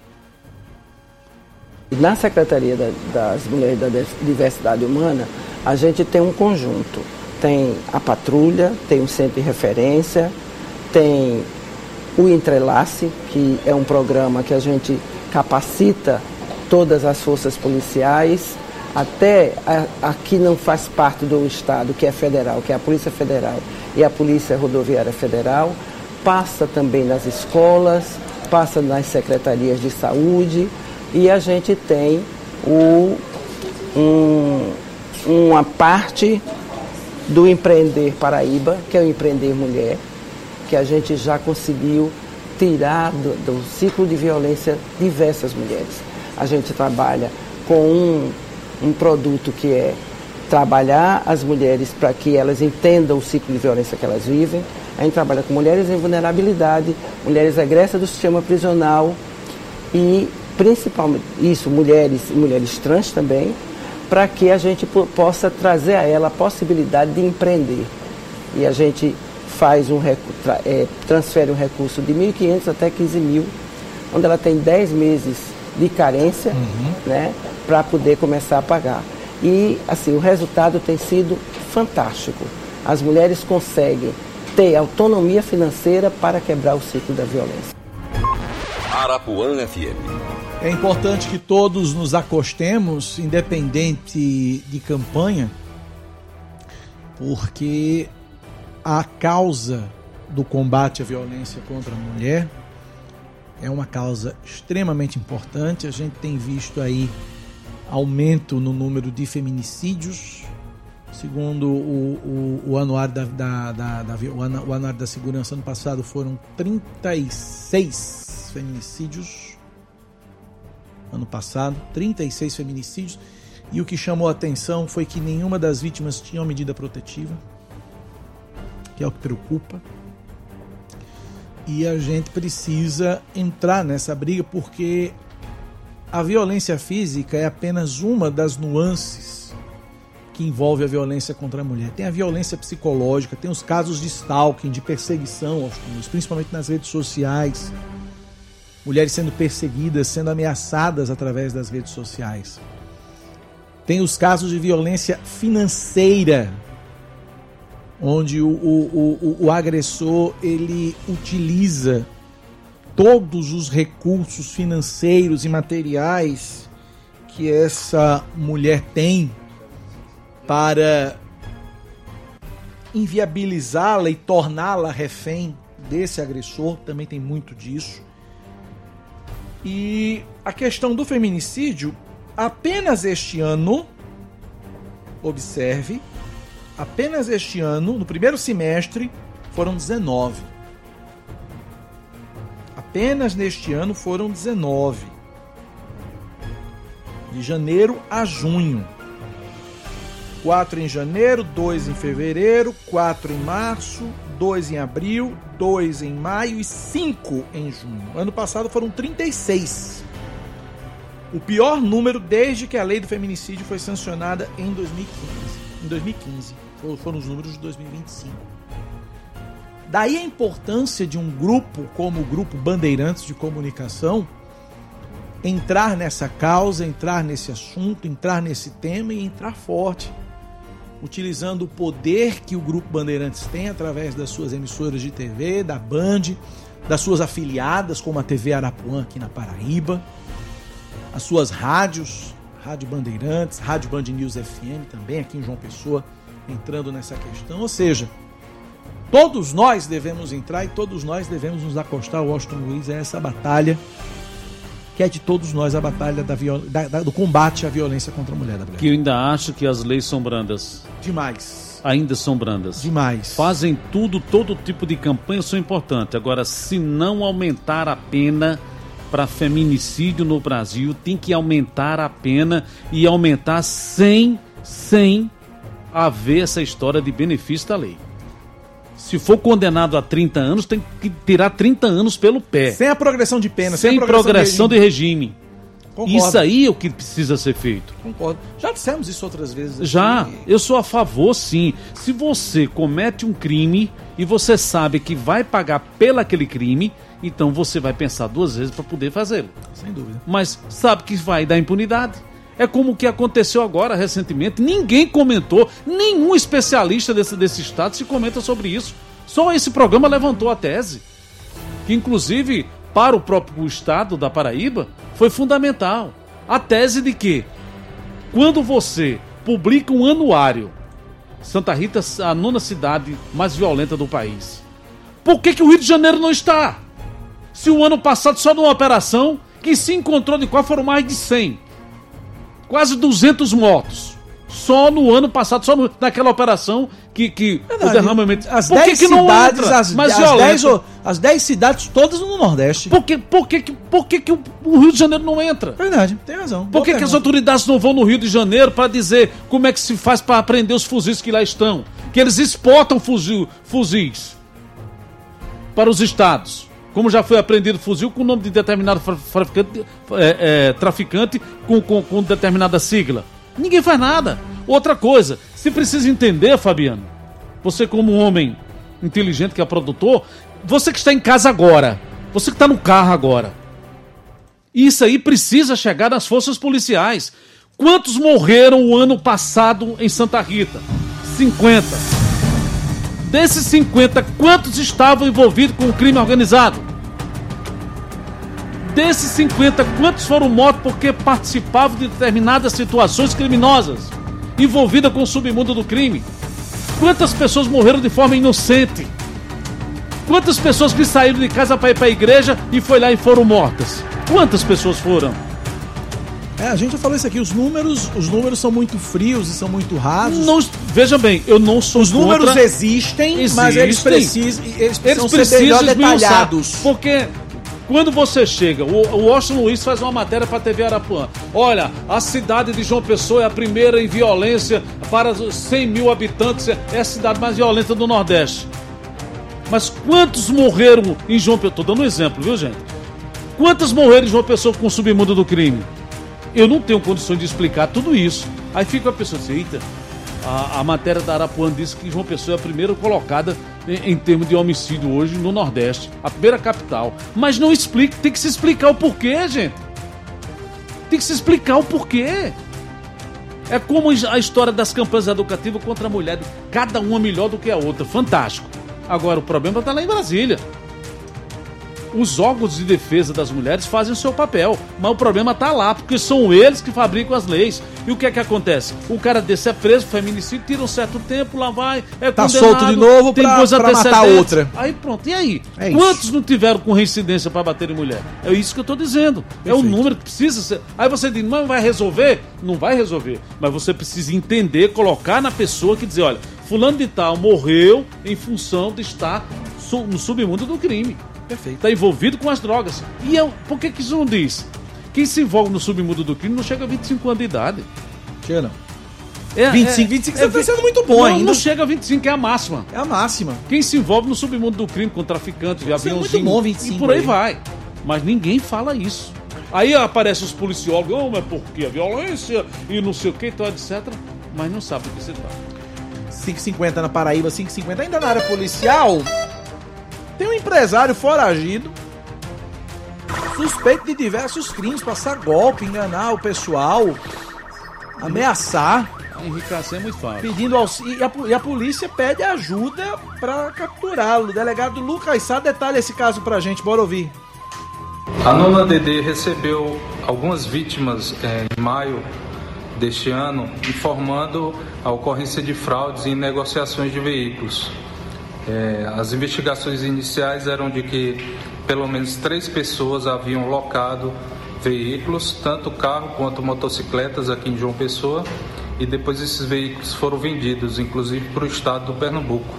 Na Secretaria das Mulheres da Diversidade Humana, a gente tem um conjunto. Tem a patrulha, tem o centro de referência, tem o Entrelace, que é um programa que a gente capacita todas as forças policiais, até aqui não faz parte do Estado, que é federal, que é a Polícia Federal e a Polícia Rodoviária Federal, passa também nas escolas, passa nas secretarias de saúde, e a gente tem uma parte do Empreender Paraíba, que é o Empreender Mulher, que a gente já conseguiu tirar do ciclo de violência diversas mulheres. A gente trabalha com um produto que é trabalhar as mulheres para que elas entendam o ciclo de violência que elas vivem. A gente trabalha com mulheres em vulnerabilidade, mulheres egressas do sistema prisional e principalmente isso, mulheres trans também, para que a gente possa trazer a ela a possibilidade de empreender. E a gente faz transfere um recurso de 1.500 até 15.000, onde ela tem 10 meses de carência, né, para poder começar a pagar. E assim, o resultado tem sido fantástico. As mulheres conseguem ter autonomia financeira para quebrar o ciclo da violência. Arapuã FM. É importante que todos nos acostemos, independente de campanha, porque a causa do combate à violência contra a mulher é uma causa extremamente importante. A gente tem visto aí aumento no número de feminicídios. Segundo o Anuário o Anuário da Segurança, ano passado foram 36 feminicídios. Ano passado, 36 feminicídios. E o que chamou a atenção foi que nenhuma das vítimas tinha uma medida protetiva, que é o que preocupa. E a gente precisa entrar nessa briga, porque a violência física é apenas uma das nuances que envolve a violência contra a mulher. Tem a violência psicológica, tem os casos de stalking, de perseguição aos filhos, principalmente nas redes sociais. Mulheres sendo perseguidas, sendo ameaçadas através das redes sociais. Tem os casos de violência financeira, onde o agressor ele utiliza todos os recursos financeiros e materiais que essa mulher tem para inviabilizá-la e torná-la refém desse agressor. Também tem muito disso. E a questão do feminicídio, apenas este ano, observe, apenas este ano, no primeiro semestre, foram 19. Apenas neste ano foram 19. De janeiro a junho. 4 em janeiro, 2 em fevereiro, 4 em março, 2 em abril, 2 em maio e 5 em junho. Ano passado foram 36. O pior número desde que a lei do feminicídio foi sancionada em 2015. Foram os números de 2025. Daí a importância de um grupo como o Grupo Bandeirantes de Comunicação entrar nessa causa, entrar nesse assunto, entrar nesse tema e entrar forte, utilizando o poder que o Grupo Bandeirantes tem através das suas emissoras de TV, da Band, das suas afiliadas, como a TV Arapuã aqui na Paraíba, as suas rádios, Rádio Bandeirantes, Rádio Band News FM também aqui em João Pessoa, entrando nessa questão. Ou seja, todos nós devemos entrar e todos nós devemos nos acostar, Washington Luiz, a essa batalha que é de todos nós, a batalha do combate à violência contra a mulher. Que eu ainda acho que as leis são brandas. Demais. Ainda são brandas. Demais. Fazem tudo, todo tipo de campanha são importantes. Agora, se não aumentar a pena para feminicídio no Brasil, tem que aumentar a pena e aumentar sem haver essa história de benefício da lei. Se for condenado a 30 anos, tem que tirar 30 anos pelo pé. Sem a progressão de pena. Sem progressão de regime. Concordo. Isso aí é o que precisa ser feito. Concordo. Já dissemos isso outras vezes aqui. Já, eu sou a favor, sim. Se você comete um crime e você sabe que vai pagar pelo aquele crime, então você vai pensar 2 vezes para poder fazê-lo. Sem dúvida. Mas sabe que vai dar impunidade. É como o que aconteceu agora recentemente. Ninguém comentou, nenhum especialista desse estado se comenta sobre isso. Só esse programa levantou a tese. Que inclusive, para o próprio estado da Paraíba, foi fundamental. A tese de que, quando você publica um anuário, Santa Rita, a 9ª cidade mais violenta do país, por que o Rio de Janeiro não está? Se o ano passado, só numa operação, que se encontrou de qual foram mais de 100. Quase 200 mortos. Só no ano passado, só naquela operação que o derramamento... As 10 cidades, as 10 cidades todas no Nordeste. Por que o Rio de Janeiro não entra? Verdade, tem razão. Por que as autoridades não vão no Rio de Janeiro para dizer como é que se faz para apreender os fuzis que lá estão? Que eles exportam fuzis para os estados. Como já foi apreendido fuzil com o nome de determinado traficante com determinada sigla. Ninguém faz nada. Outra coisa, se precisa entender, Fabiano, você como um homem inteligente que é produtor, você que está em casa agora, você que está no carro agora, isso aí precisa chegar nas forças policiais. Quantos morreram o ano passado em Santa Rita? 50. Desses 50, quantos estavam envolvidos com o crime organizado? Desses 50, quantos foram mortos porque participavam de determinadas situações criminosas, envolvidas com o submundo do crime? Quantas pessoas morreram de forma inocente? Quantas pessoas que saíram de casa para ir para a igreja e foi lá e foram mortas? Quantas pessoas foram? A gente já falou isso aqui, os números são muito frios e são muito rasos. Não, veja bem, eu não sou Os números existem, mas eles precisam ser melhor detalhados. Porque quando você chega, o Washington Luiz faz uma matéria para a TV Arapuã. Olha, a cidade de João Pessoa é a primeira em violência para 100 mil habitantes, é a cidade mais violenta do Nordeste. Mas quantos morreram em João Pessoa? Estou dando um exemplo, viu, gente? Quantos morreram em João Pessoa com o submundo do crime? Eu não tenho condições de explicar tudo isso. Aí fica a pessoa assim, eita, a matéria da Arapuã disse que João Pessoa é a primeira colocada em termos de homicídio hoje no Nordeste, a primeira capital. Mas não explica, tem que se explicar o porquê, gente. Tem que se explicar o porquê. É como a história das campanhas educativas contra a mulher, cada uma melhor do que a outra, fantástico. Agora o problema está lá em Brasília. Os órgãos de defesa das mulheres fazem o seu papel, mas o problema está lá, porque são eles que fabricam as leis. E o que é que acontece? O cara desse é preso, feminicídio, tira um certo tempo, lá vai, é tá condenado, solto de novo tem pra matar outra. Aí pronto, e aí? É isso. Quantos não tiveram com reincidência para bater em mulher? É isso que eu estou dizendo. Perfeito. É um número que precisa ser... Aí você diz, não vai resolver? Não vai resolver, mas você precisa entender, colocar na pessoa que dizer, olha, fulano de tal morreu em função de estar no submundo do crime. Está envolvido com as drogas. E por que isso não diz? Quem se envolve no submundo do crime não chega a 25 anos de idade. Chega não. 25 você está sendo muito bom ainda. Não chega a 25, é a máxima. É a máxima. Quem se envolve no submundo do crime com traficantes, aviãozinho, muito bom, 25 e por aí vai. Mas ninguém fala isso. Aí aparecem os policiólogos, mas por que a violência e não sei o que, então, etc. Mas não sabe do que você tá. 5,50 na Paraíba, 5,50 ainda na área policial. Tem um empresário foragido, suspeito de diversos crimes, passar golpe, enganar o pessoal, ameaçar. Enriquecer é muito fácil. Pedindo auxílio, e a polícia pede ajuda para capturá-lo. O delegado Lucas Sá detalha esse caso pra gente, bora ouvir. A 9ª DD recebeu algumas vítimas em maio deste ano, informando a ocorrência de fraudes em negociações de veículos. As investigações iniciais eram de que pelo menos 3 pessoas haviam locado veículos, tanto carro quanto motocicletas aqui em João Pessoa, e depois esses veículos foram vendidos, inclusive para o estado do Pernambuco.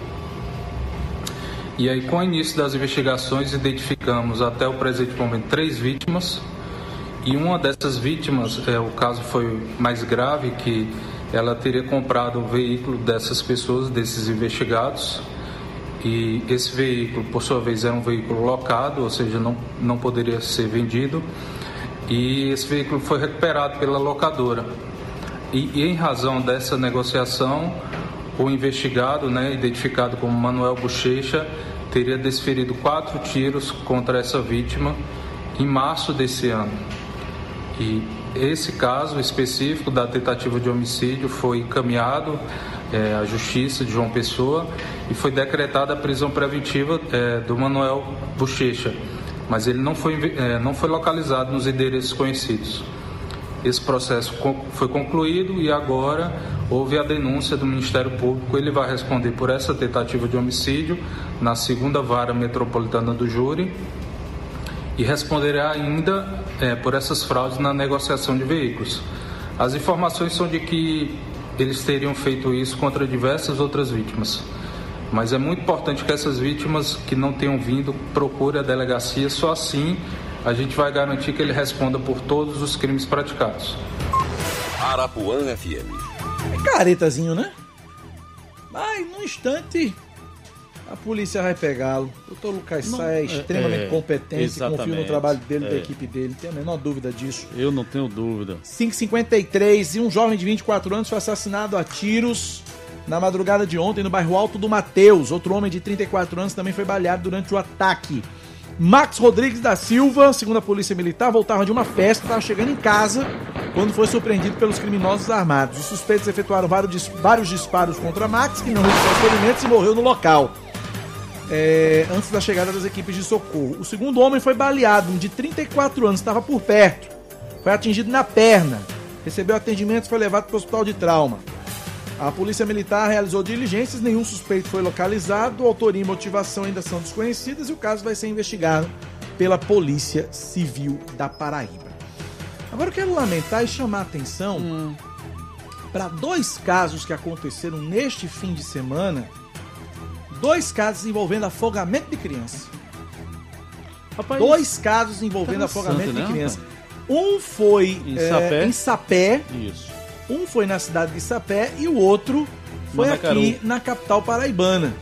E aí, com o início das investigações, identificamos até o presente momento 3 vítimas, e uma dessas vítimas, o caso foi mais grave, que ela teria comprado o veículo dessas pessoas, desses investigados. E esse veículo, por sua vez, era um veículo locado, ou seja, não poderia ser vendido. e esse veículo foi recuperado pela locadora. E em razão dessa negociação, o investigado, identificado como Manuel Bochecha, teria desferido 4 tiros contra essa vítima em março desse ano. E esse caso específico da tentativa de homicídio foi encaminhado à Justiça de João Pessoa e foi decretada a prisão preventiva do Manuel Bochecha, mas ele não foi localizado nos endereços conhecidos. Esse processo foi concluído e agora houve a denúncia do Ministério Público. Ele vai responder por essa tentativa de homicídio na 2ª Vara Metropolitana do Júri e responderá ainda por essas fraudes na negociação de veículos. As informações são de que eles teriam feito isso contra diversas outras vítimas. Mas é muito importante que essas vítimas que não tenham vindo procurem a delegacia, só assim a gente vai garantir que ele responda por todos os crimes praticados. Arapuã FM. É caretazinho, né? Mas, no instante, a polícia vai pegá-lo. O doutor Lucas Sá é extremamente competente, confio no trabalho dele e da equipe dele, não tenho a menor dúvida disso. Eu não tenho dúvida. 5h53, e um jovem de 24 anos foi assassinado a tiros na madrugada de ontem no bairro Alto do Mateus. Outro homem de 34 anos também foi baleado durante o ataque. Max Rodrigues da Silva, segundo a polícia militar, voltava de uma festa, estava chegando em casa quando foi surpreendido pelos criminosos armados. Os suspeitos efetuaram vários disparos contra Max, que não recebeu ferimentos e morreu no local, antes da chegada das equipes de socorro. O segundo homem foi baleado, um de 34 anos, estava por perto, foi atingido na perna, recebeu atendimento e foi levado para o hospital de trauma. A polícia militar realizou diligências, nenhum suspeito foi localizado, autoria e motivação ainda são desconhecidas e o caso vai ser investigado pela Polícia Civil da Paraíba. Agora eu quero lamentar e chamar a atenção para 2 casos que aconteceram neste fim de semana, 2 casos envolvendo afogamento de criança. Rapaz, 2 casos envolvendo afogamento de criança. Um foi em Sapé. Isso. Um foi na cidade de Sapé e o outro foi aqui na capital paraibana.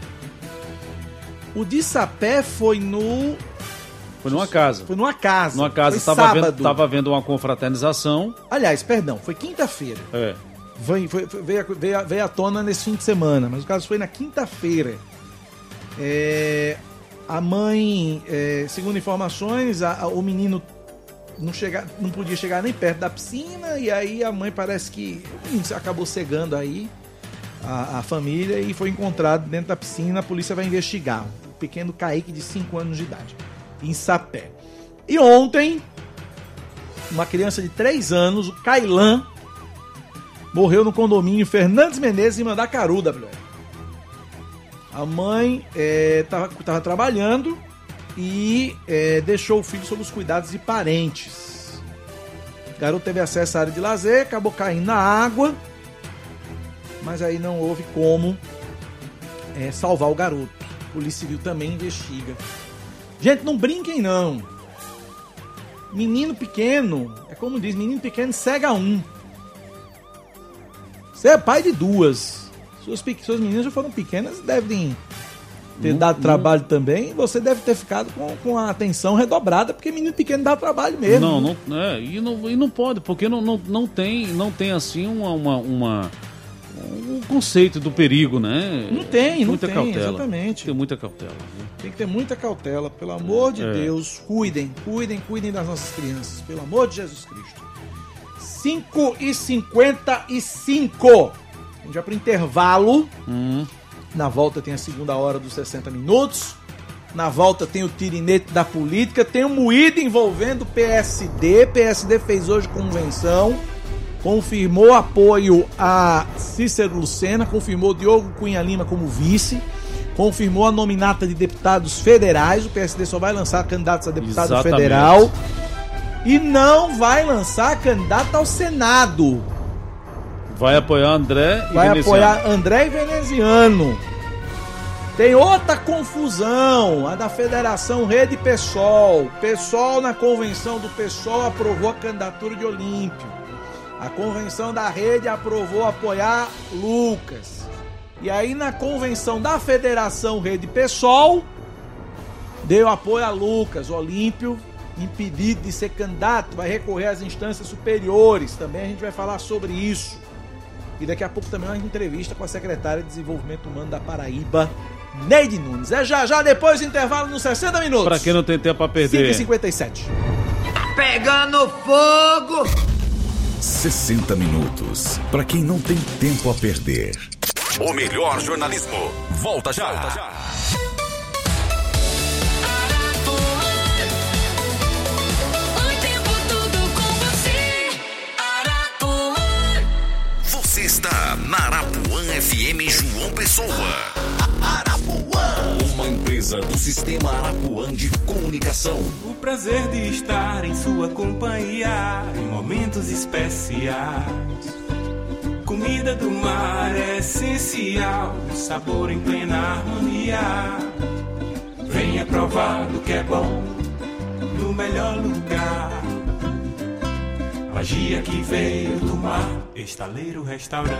O de Sapé foi numa casa. Foi numa casa. Numa casa, estava vendo uma confraternização. Aliás, perdão, foi quinta-feira. Veio à tona nesse fim de semana, mas o caso foi na quinta-feira. A mãe, segundo informações, o menino não podia chegar nem perto da piscina, e aí a mãe parece que acabou cegando aí a família e foi encontrado dentro da piscina. A polícia vai investigar. O pequeno Kaique, de 5 anos de idade, em Sapé. E ontem, uma criança de 3 anos, o Kailan, morreu no condomínio Fernandes Menezes, em Mandacaru, WR. A mãe estava trabalhando e deixou o filho sob os cuidados de parentes. O garoto teve acesso à área de lazer, acabou caindo na água, mas aí não houve como salvar o garoto. A Polícia Civil também investiga. Gente, não brinquem não. Menino pequeno, é como diz, menino pequeno cega um. Você é pai de 2. Suas meninas já foram pequenas, devem ter dado trabalho também. Você deve ter ficado com a atenção redobrada, porque menino pequeno dá trabalho mesmo. E não pode, porque não tem assim um conceito do perigo, né? Não tem cautela. Exatamente. Tem muita cautela. Tem que ter muita cautela, pelo amor de Deus. Cuidem das nossas crianças, pelo amor de Jesus Cristo. 5h55. A gente vai pro intervalo. Na volta tem a segunda hora dos 60 minutos. Na volta tem o tirinete da política. Tem o moído envolvendo o PSD. PSD fez hoje convenção. Confirmou apoio a Cícero Lucena. Confirmou Diogo Cunha Lima como vice. Confirmou a nominata de deputados federais. O PSD só vai lançar candidatos a deputado federal. E não vai lançar candidato ao Senado. Vai apoiar André e Veneziano. Tem outra confusão, a da Federação Rede PSOL. PSOL, na convenção do PSOL, aprovou a candidatura de Olímpio. A convenção da Rede aprovou apoiar Lucas. E aí, na convenção da Federação Rede PSOL, deu apoio a Lucas. Olímpio impedido de ser candidato, vai recorrer às instâncias superiores. Também a gente vai falar sobre isso. E daqui a pouco também uma entrevista com a secretária de Desenvolvimento Humano da Paraíba, Neide Nunes. É já depois do intervalo nos 60 minutos. Pra quem não tem tempo a perder. 5h57. Pegando fogo! 60 minutos. Pra quem não tem tempo a perder. O melhor jornalismo. Volta já. Você está na Arapuã FM João Pessoa. Arapuã. Uma empresa do Sistema Arapuã de Comunicação. O prazer de estar em sua companhia em momentos especiais. Comida do mar é essencial, sabor em plena harmonia. Venha provar do que é bom no melhor lugar. Magia que veio do mar, Estaleiro Restaurante.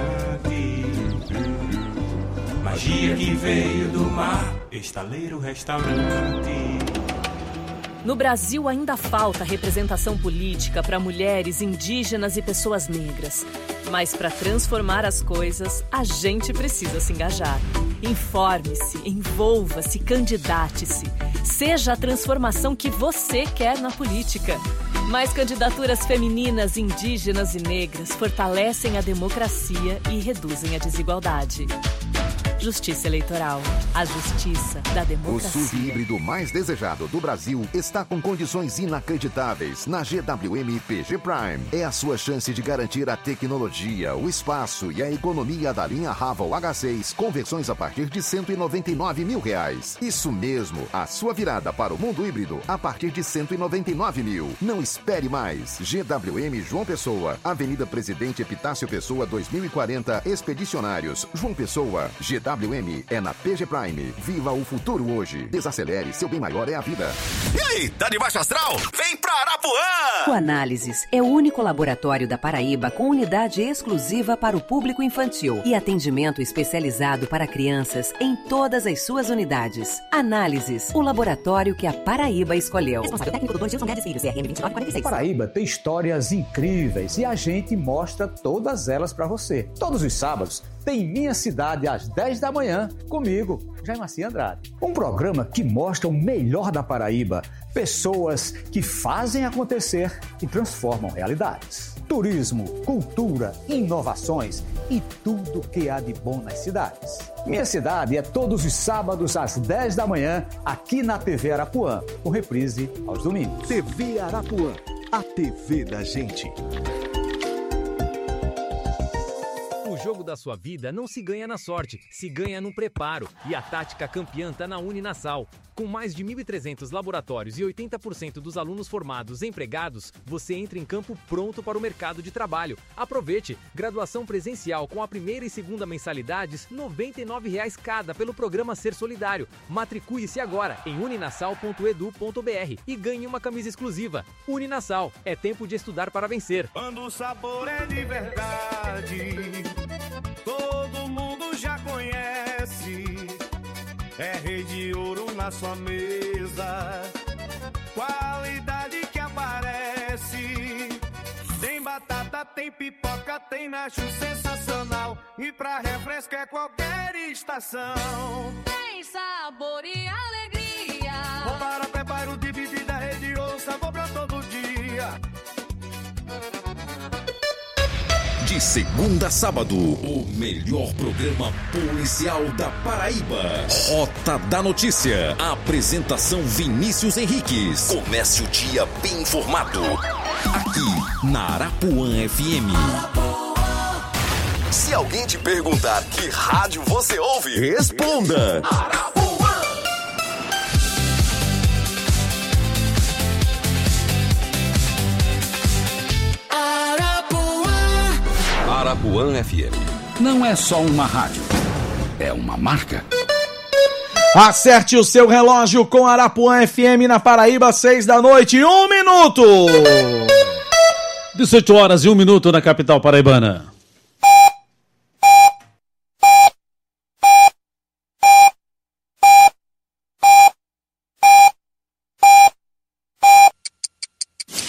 Magia que veio do mar, Estaleiro Restaurante. No Brasil ainda falta representação política para mulheres, indígenas e pessoas negras. Mas para transformar as coisas, a gente precisa se engajar. Informe-se, envolva-se, candidate-se. Seja a transformação que você quer na política. Mais candidaturas femininas, indígenas e negras fortalecem a democracia e reduzem a desigualdade. Justiça Eleitoral. A justiça da democracia. O SUV híbrido mais desejado do Brasil está com condições inacreditáveis na GWM PG Prime. É a sua chance de garantir a tecnologia, o espaço e a economia da linha Raval H6 com versões a partir de R$ 199 mil. Isso mesmo, a sua virada para o mundo híbrido a partir de R$ 199 mil. Não espere mais. GWM João Pessoa, Avenida Presidente Epitácio Pessoa 2040, Expedicionários, João Pessoa. GWM é na PG Prime. Viva o futuro hoje. Desacelere, seu bem maior é a vida. E aí, tá de baixo astral? Vem pra Arapuã! O Análises é o único laboratório da Paraíba com unidade exclusiva para o público infantil e atendimento especializado para crianças em todas as suas unidades. Análises, o laboratório que a Paraíba escolheu. Responsável técnico Dr. Gilson Guedes Filho, CRM 2946. Paraíba tem histórias incríveis e a gente mostra todas elas para você. Todos os sábados tem Minha Cidade às 10 da manhã, comigo, Jaime Andrade. Um programa que mostra o melhor da Paraíba, pessoas que fazem acontecer e transformam realidades. Turismo, cultura, inovações e tudo que há de bom nas cidades. Minha Cidade é todos os sábados às 10 da manhã, aqui na TV Arapuã, com reprise aos domingos. TV Arapuã, a TV da gente. O jogo da sua vida não se ganha na sorte, se ganha no preparo. E a tática campeã tá na Uninasal. Com mais de 1.300 laboratórios e 80% dos alunos formados empregados, você entra em campo pronto para o mercado de trabalho. Aproveite! Graduação presencial com a primeira e segunda mensalidades, R$ 99,00 cada pelo programa Ser Solidário. Matricule-se agora em uninasal.edu.br e ganhe uma camisa exclusiva. Uninasal, é tempo de estudar para vencer. Quando o sabor é de verdade, todo mundo já conhece. É Rei de Ouro na sua mesa, qualidade que aparece. Tem batata, tem pipoca, tem nacho sensacional. E pra refresco é qualquer estação. Tem sabor e alegria. Bom para preparo de bebida, Rei de Ouro, sabor pra todo dia. De segunda a sábado, o melhor programa policial da Paraíba. Rota da Notícia. Apresentação Vinícius Henriques. Comece o dia bem informado. Aqui na Arapuã FM. Se alguém te perguntar que rádio você ouve, responda. Arapuã. Arapuã FM. Não é só uma rádio, é uma marca. Acerte o seu relógio com Arapuã FM na Paraíba, 6 da noite, 1 minuto. 18 horas e 1 minuto na capital paraibana.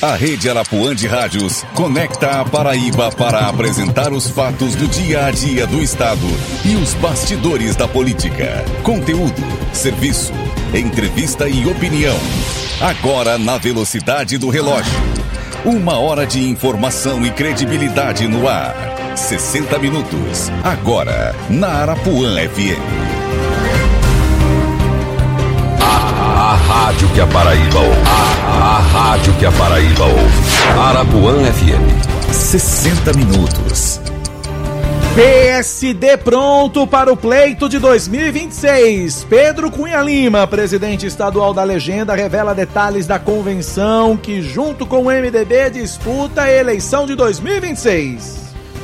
A Rede Arapuã de Rádios conecta a Paraíba para apresentar os fatos do dia a dia do Estado e os bastidores da política. Conteúdo, serviço, entrevista e opinião. Agora na velocidade do relógio. 1 hora de informação e credibilidade no ar. 60 minutos. Agora na Arapuã FM. A rádio que a Paraíba ouve. A rádio que a Paraíba ouve. Arapuã FM. 60 minutos. PSD pronto para o pleito de 2026. Pedro Cunha Lima, presidente estadual da legenda, revela detalhes da convenção que, junto com o MDB, disputa a eleição de 2026.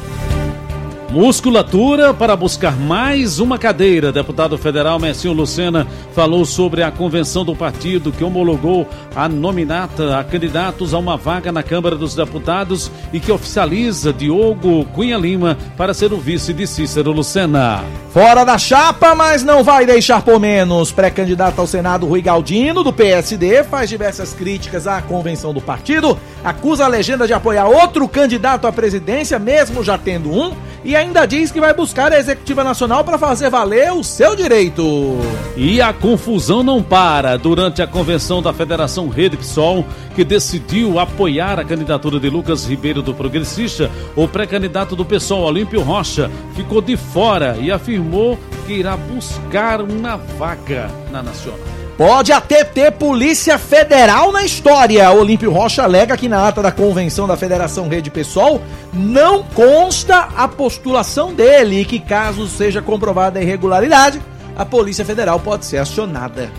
Musculatura para buscar mais uma cadeira. Deputado federal Messinho Lucena falou sobre a convenção do partido que homologou a nominata a candidatos a uma vaga na Câmara dos Deputados e que oficializa Diogo Cunha Lima para ser o vice de Cícero Lucena. Fora da chapa, mas não vai deixar por menos. Pré-candidato ao Senado Rui Galdino, do PSD, faz diversas críticas à convenção do partido, acusa a legenda de apoiar outro candidato à presidência, mesmo já tendo um, e ainda diz que vai buscar a Executiva Nacional para fazer valer o seu direito. E a confusão não para. Durante a convenção da Federação Rede PSOL, que decidiu apoiar a candidatura de Lucas Ribeiro do Progressista, o pré-candidato do PSOL, Olímpio Rocha, ficou de fora e afirmou que irá buscar uma vaga na Nacional. Pode até ter Polícia Federal na história. Olímpio Rocha alega que na ata da convenção da Federação Rede PSOL não consta a postulação dele e que, caso seja comprovada a irregularidade, a Polícia Federal pode ser acionada.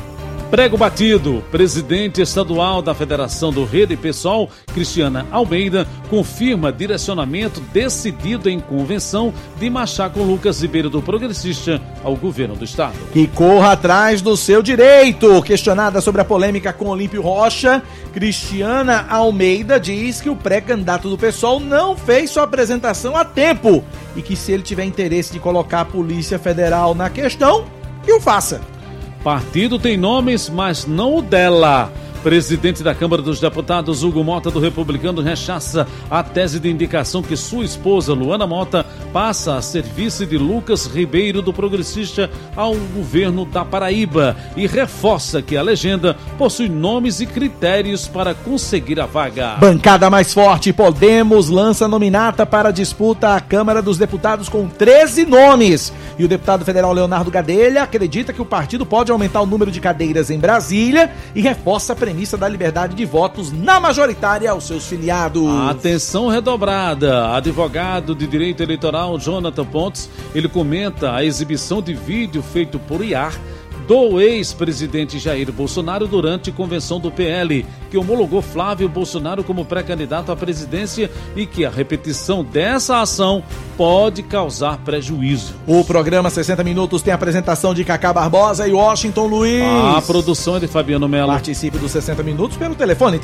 Prego batido. Presidente estadual da Federação do Rede PSOL, Cristiana Almeida, confirma direcionamento decidido em convenção de marchar com Lucas Ribeiro do Progressista ao governo do estado. Que corra atrás do seu direito. Questionada sobre a polêmica com Olímpio Rocha, Cristiana Almeida diz que o pré-candidato do PSOL não fez sua apresentação a tempo e que, se ele tiver interesse de colocar a Polícia Federal na questão, que o faça. Partido tem nomes, mas não o dela. Presidente da Câmara dos Deputados, Hugo Mota, do Republicano, rechaça a tese de indicação que sua esposa, Luana Mota, passa a ser vice de Lucas Ribeiro, do Progressista, ao governo da Paraíba e reforça que a legenda possui nomes e critérios para conseguir a vaga. Bancada mais forte, Podemos lança nominata para disputa à Câmara dos Deputados com 13 nomes. E o deputado federal Leonardo Gadelha acredita que o partido pode aumentar o número de cadeiras em Brasília e reforça a premissa da liberdade de votos na majoritária aos seus filiados. Atenção redobrada. Advogado de direito eleitoral Jonathan Pontes, ele comenta a exibição de vídeo feito por IAR do ex-presidente Jair Bolsonaro durante convenção do PL, que homologou Flávio Bolsonaro como pré-candidato à presidência e que a repetição dessa ação pode causar prejuízo. O programa 60 Minutos tem a apresentação de Cacá Barbosa e Washington Luiz. A produção é de Fabiano Melo. Participe dos 60 Minutos pelo telefone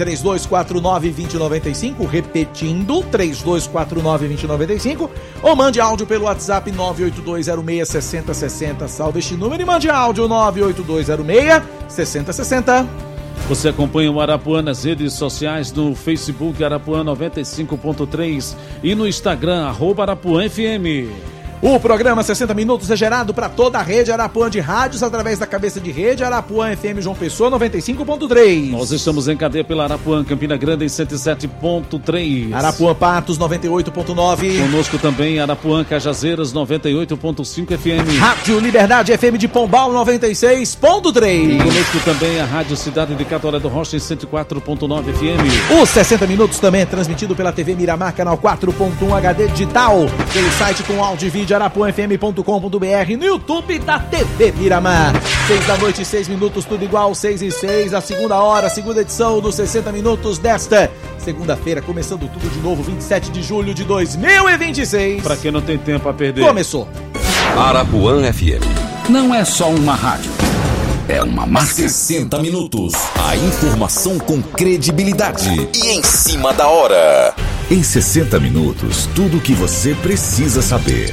3249-2095, repetindo 3249-2095, ou mande áudio pelo WhatsApp 98206-6060. Salve este número e mande áudio 98206-6060. Você acompanha o Arapuã nas redes sociais, no Facebook Arapuã 95.3 e no Instagram @ArapuãFM. O programa 60 Minutos é gerado para toda a rede Arapuã de rádios através da cabeça de rede Arapuã FM João Pessoa 95.3. Nós estamos em cadeia pela Arapuã, Campina Grande em 107.3. Arapuã Patos 98.9. Conosco também Arapuã Cajazeiras 98.5 FM. Rádio Liberdade FM de Pombal 96.3. E conosco também a Rádio Cidade de Catolé do Rocha em 104.9 FM. O 60 Minutos também é transmitido pela TV Miramar, canal 4.1 HD digital, pelo site com áudio e vídeo arapuãfm.com.br, no YouTube da TV Miramar. 6 da noite, 6 minutos, tudo igual, 6 e 6, a segunda hora, segunda edição dos 60 Minutos desta segunda-feira, começando tudo de novo, 27 de julho de 2026. Pra quem não tem tempo a perder. Começou. Arapuã FM. Não é só uma rádio, é uma marca. 60 Minutos. A informação com credibilidade e em cima da hora. Em 60 minutos, tudo o que você precisa saber.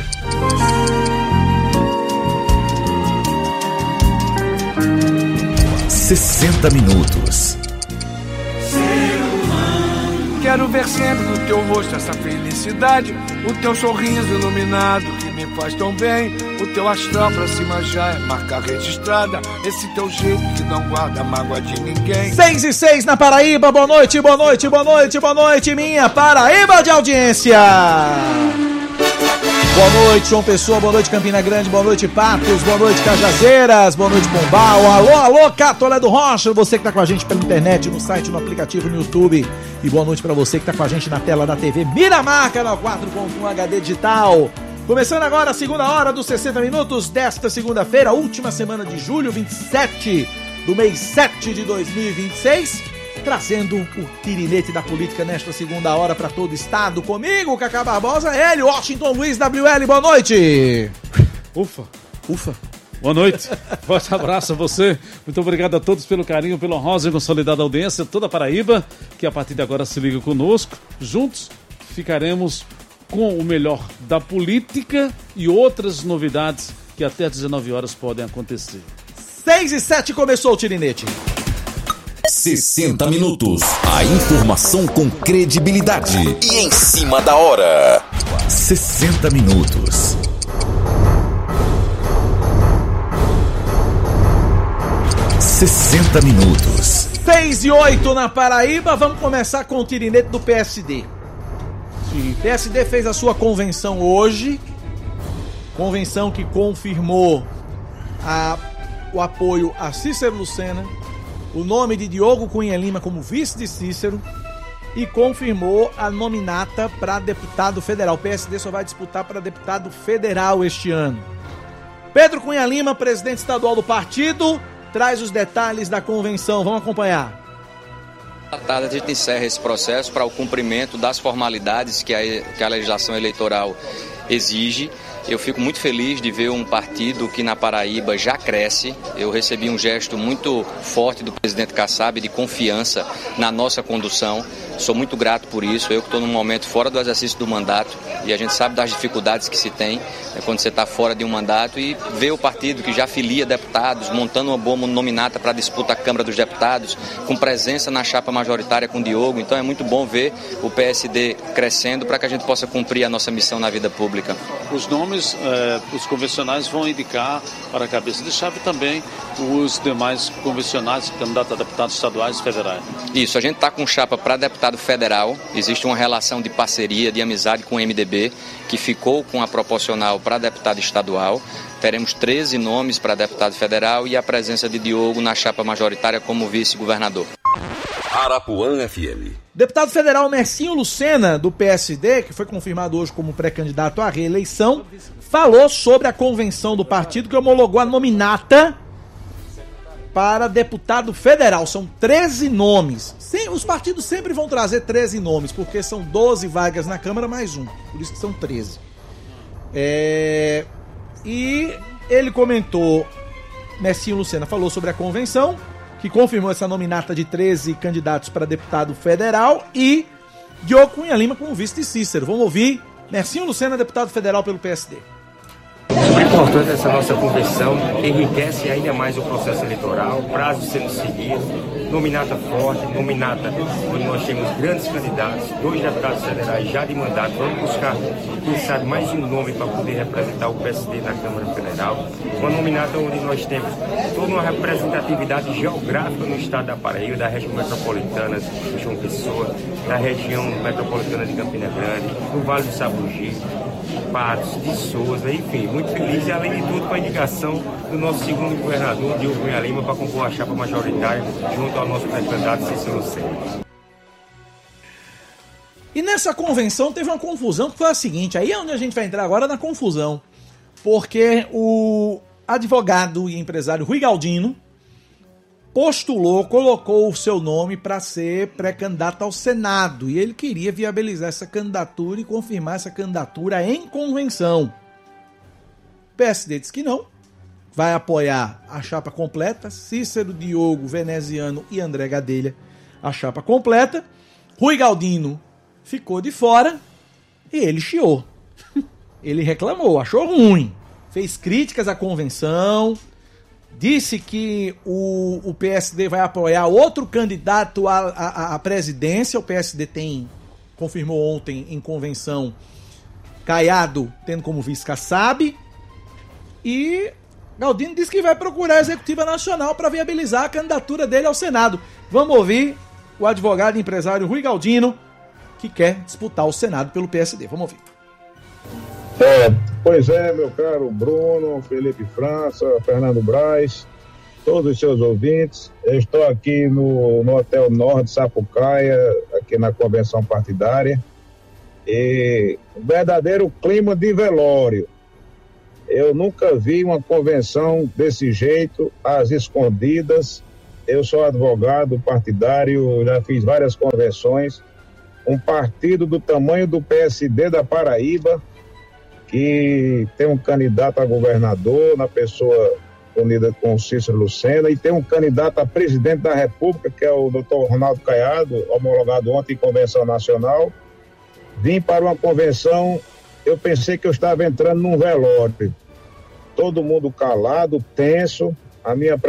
Sessenta minutos. Ser humano quero ver sempre no teu rosto essa felicidade, o teu sorriso iluminado que me faz tão bem. O teu astral pra cima já é marca registrada, esse teu jeito que não guarda mágoa de ninguém. 6:06 na Paraíba, boa noite, boa noite, boa noite, boa noite, minha Paraíba de audiência. Boa noite, João Pessoa, boa noite, Campina Grande, boa noite, Patos, boa noite, Cajazeiras, boa noite, Pombal, alô, Catolé do Rocha, você que tá com a gente pela internet, no site, no aplicativo, no YouTube, e boa noite pra você que tá com a gente na tela da TV Miramar, canal 4.1 HD digital. Começando agora a segunda hora dos 60 minutos desta segunda-feira, última semana de julho, 27 do mês 7 de 2026. Trazendo o tirinete da política nesta segunda hora para todo o estado. Comigo, Cacá Barbosa, ele, Washington Luiz WL, boa noite. Ufa. Boa noite, forte abraço a você. Muito obrigado a todos pelo carinho, pela honrosa e consolidada audiência, toda a Paraíba, que a partir de agora se liga conosco. Juntos ficaremos com o melhor da política e outras novidades que até às 19 horas podem acontecer. 6:07 começou o tirinete. 60 minutos. A informação com credibilidade e em cima da hora. 60 minutos. Minutos. 6:08 na Paraíba, vamos começar com o tirinete do PSD. Sim. O PSD fez a sua convenção hoje, convenção que confirmou o apoio a Cícero Lucena, o nome de Diogo Cunha Lima como vice de Cícero e confirmou a nominata para deputado federal. O PSD só vai disputar para deputado federal este ano. Pedro Cunha Lima, presidente estadual do partido, traz os detalhes da convenção. Vamos acompanhar. À tarde a gente encerra esse processo para o cumprimento das formalidades que a legislação eleitoral exige. Eu fico muito feliz de ver um partido que na Paraíba já cresce. Eu recebi um gesto muito forte do presidente Kassab de confiança na nossa condução. Sou muito grato por isso. Eu que estou num momento fora do exercício do mandato e a gente sabe das dificuldades que se tem quando você está fora de um mandato e ver o partido que já filia deputados, montando uma boa nominata para a disputa à Câmara dos Deputados, com presença na chapa majoritária com o Diogo. Então é muito bom ver o PSD crescendo para que a gente possa cumprir a nossa missão na vida pública. Os nomes, os convencionais vão indicar para a cabeça de chave também os demais convencionais, candidatos a deputados estaduais e federais. Isso, a gente está com chapa para deputado federal, existe uma relação de parceria, de amizade com o MDB, que ficou com a proporcional para deputado estadual. Teremos 13 nomes para deputado federal e a presença de Diogo na chapa majoritária como vice-governador. Arapuã FM. Deputado federal Mercinho Lucena, do PSD, que foi confirmado hoje como pré-candidato à reeleição, falou sobre a convenção do partido que homologou a nominata para deputado federal. São 13 nomes. Sim, os partidos sempre vão trazer 13 nomes, porque são 12 vagas na Câmara mais um. Por isso que são 13. E ele comentou, Mercinho Lucena falou sobre a convenção, que confirmou essa nominata de 13 candidatos para deputado federal e Diogo Cunha Lima como vice de Cícero. Vamos ouvir Mercinho Lucena, deputado federal pelo PSD. É importante essa nossa convenção, enriquece ainda mais o processo eleitoral, prazos sendo seguidos, nominata forte, nominata onde nós temos grandes candidatos, 2 deputados federais já de mandato, vamos buscar, quem sabe, mais um nome para poder representar o PSD na Câmara Federal, uma nominata onde nós temos toda uma representatividade geográfica no estado da Paraíba, da região metropolitana de João Pessoa, da região metropolitana de Campina Grande, do Vale do Sabugi, Patos, de Souza, enfim, muito feliz e além de tudo com a indicação do nosso segundo governador, Diogo Cunha Lima, para compor a chapa majoritária junto ao nosso pré-candidato Cícero Lucena. E nessa convenção teve uma confusão que foi a seguinte, aí é onde a gente vai entrar agora na confusão, porque o advogado e empresário Rui Galdino postulou, colocou o seu nome para ser pré-candidato ao Senado e ele queria viabilizar essa candidatura e confirmar essa candidatura em convenção. O PSD disse que não, vai apoiar a chapa completa, Cícero, Diogo, Veneziano e André Gadelha, a chapa completa. Rui Galdino ficou de fora e ele chiou. Ele reclamou, achou ruim, fez críticas à convenção, disse que o PSD vai apoiar outro candidato à presidência. O PSD tem confirmou ontem em convenção Caiado tendo como vice Kassab. E Galdino disse que vai procurar a Executiva Nacional para viabilizar a candidatura dele ao Senado. Vamos ouvir o advogado e empresário Rui Galdino, que quer disputar o Senado pelo PSD. Vamos ouvir. Pois é, meu caro Bruno, Felipe França, Fernando Braz, todos os seus ouvintes. Eu estou aqui no Hotel Norte Sapucaia, aqui na convenção partidária, e um verdadeiro clima de velório. Eu nunca vi uma convenção desse jeito, às escondidas. Eu sou advogado partidário, já fiz várias convenções. Um partido do tamanho do PSD da Paraíba, que tem um candidato a governador, na pessoa unida com o Cícero Lucena, e tem um candidato a presidente da República, que é o Dr. Ronaldo Caiado, homologado ontem em convenção nacional. Vim para uma convenção, eu pensei que eu estava entrando num velório. Todo mundo calado, tenso. A minha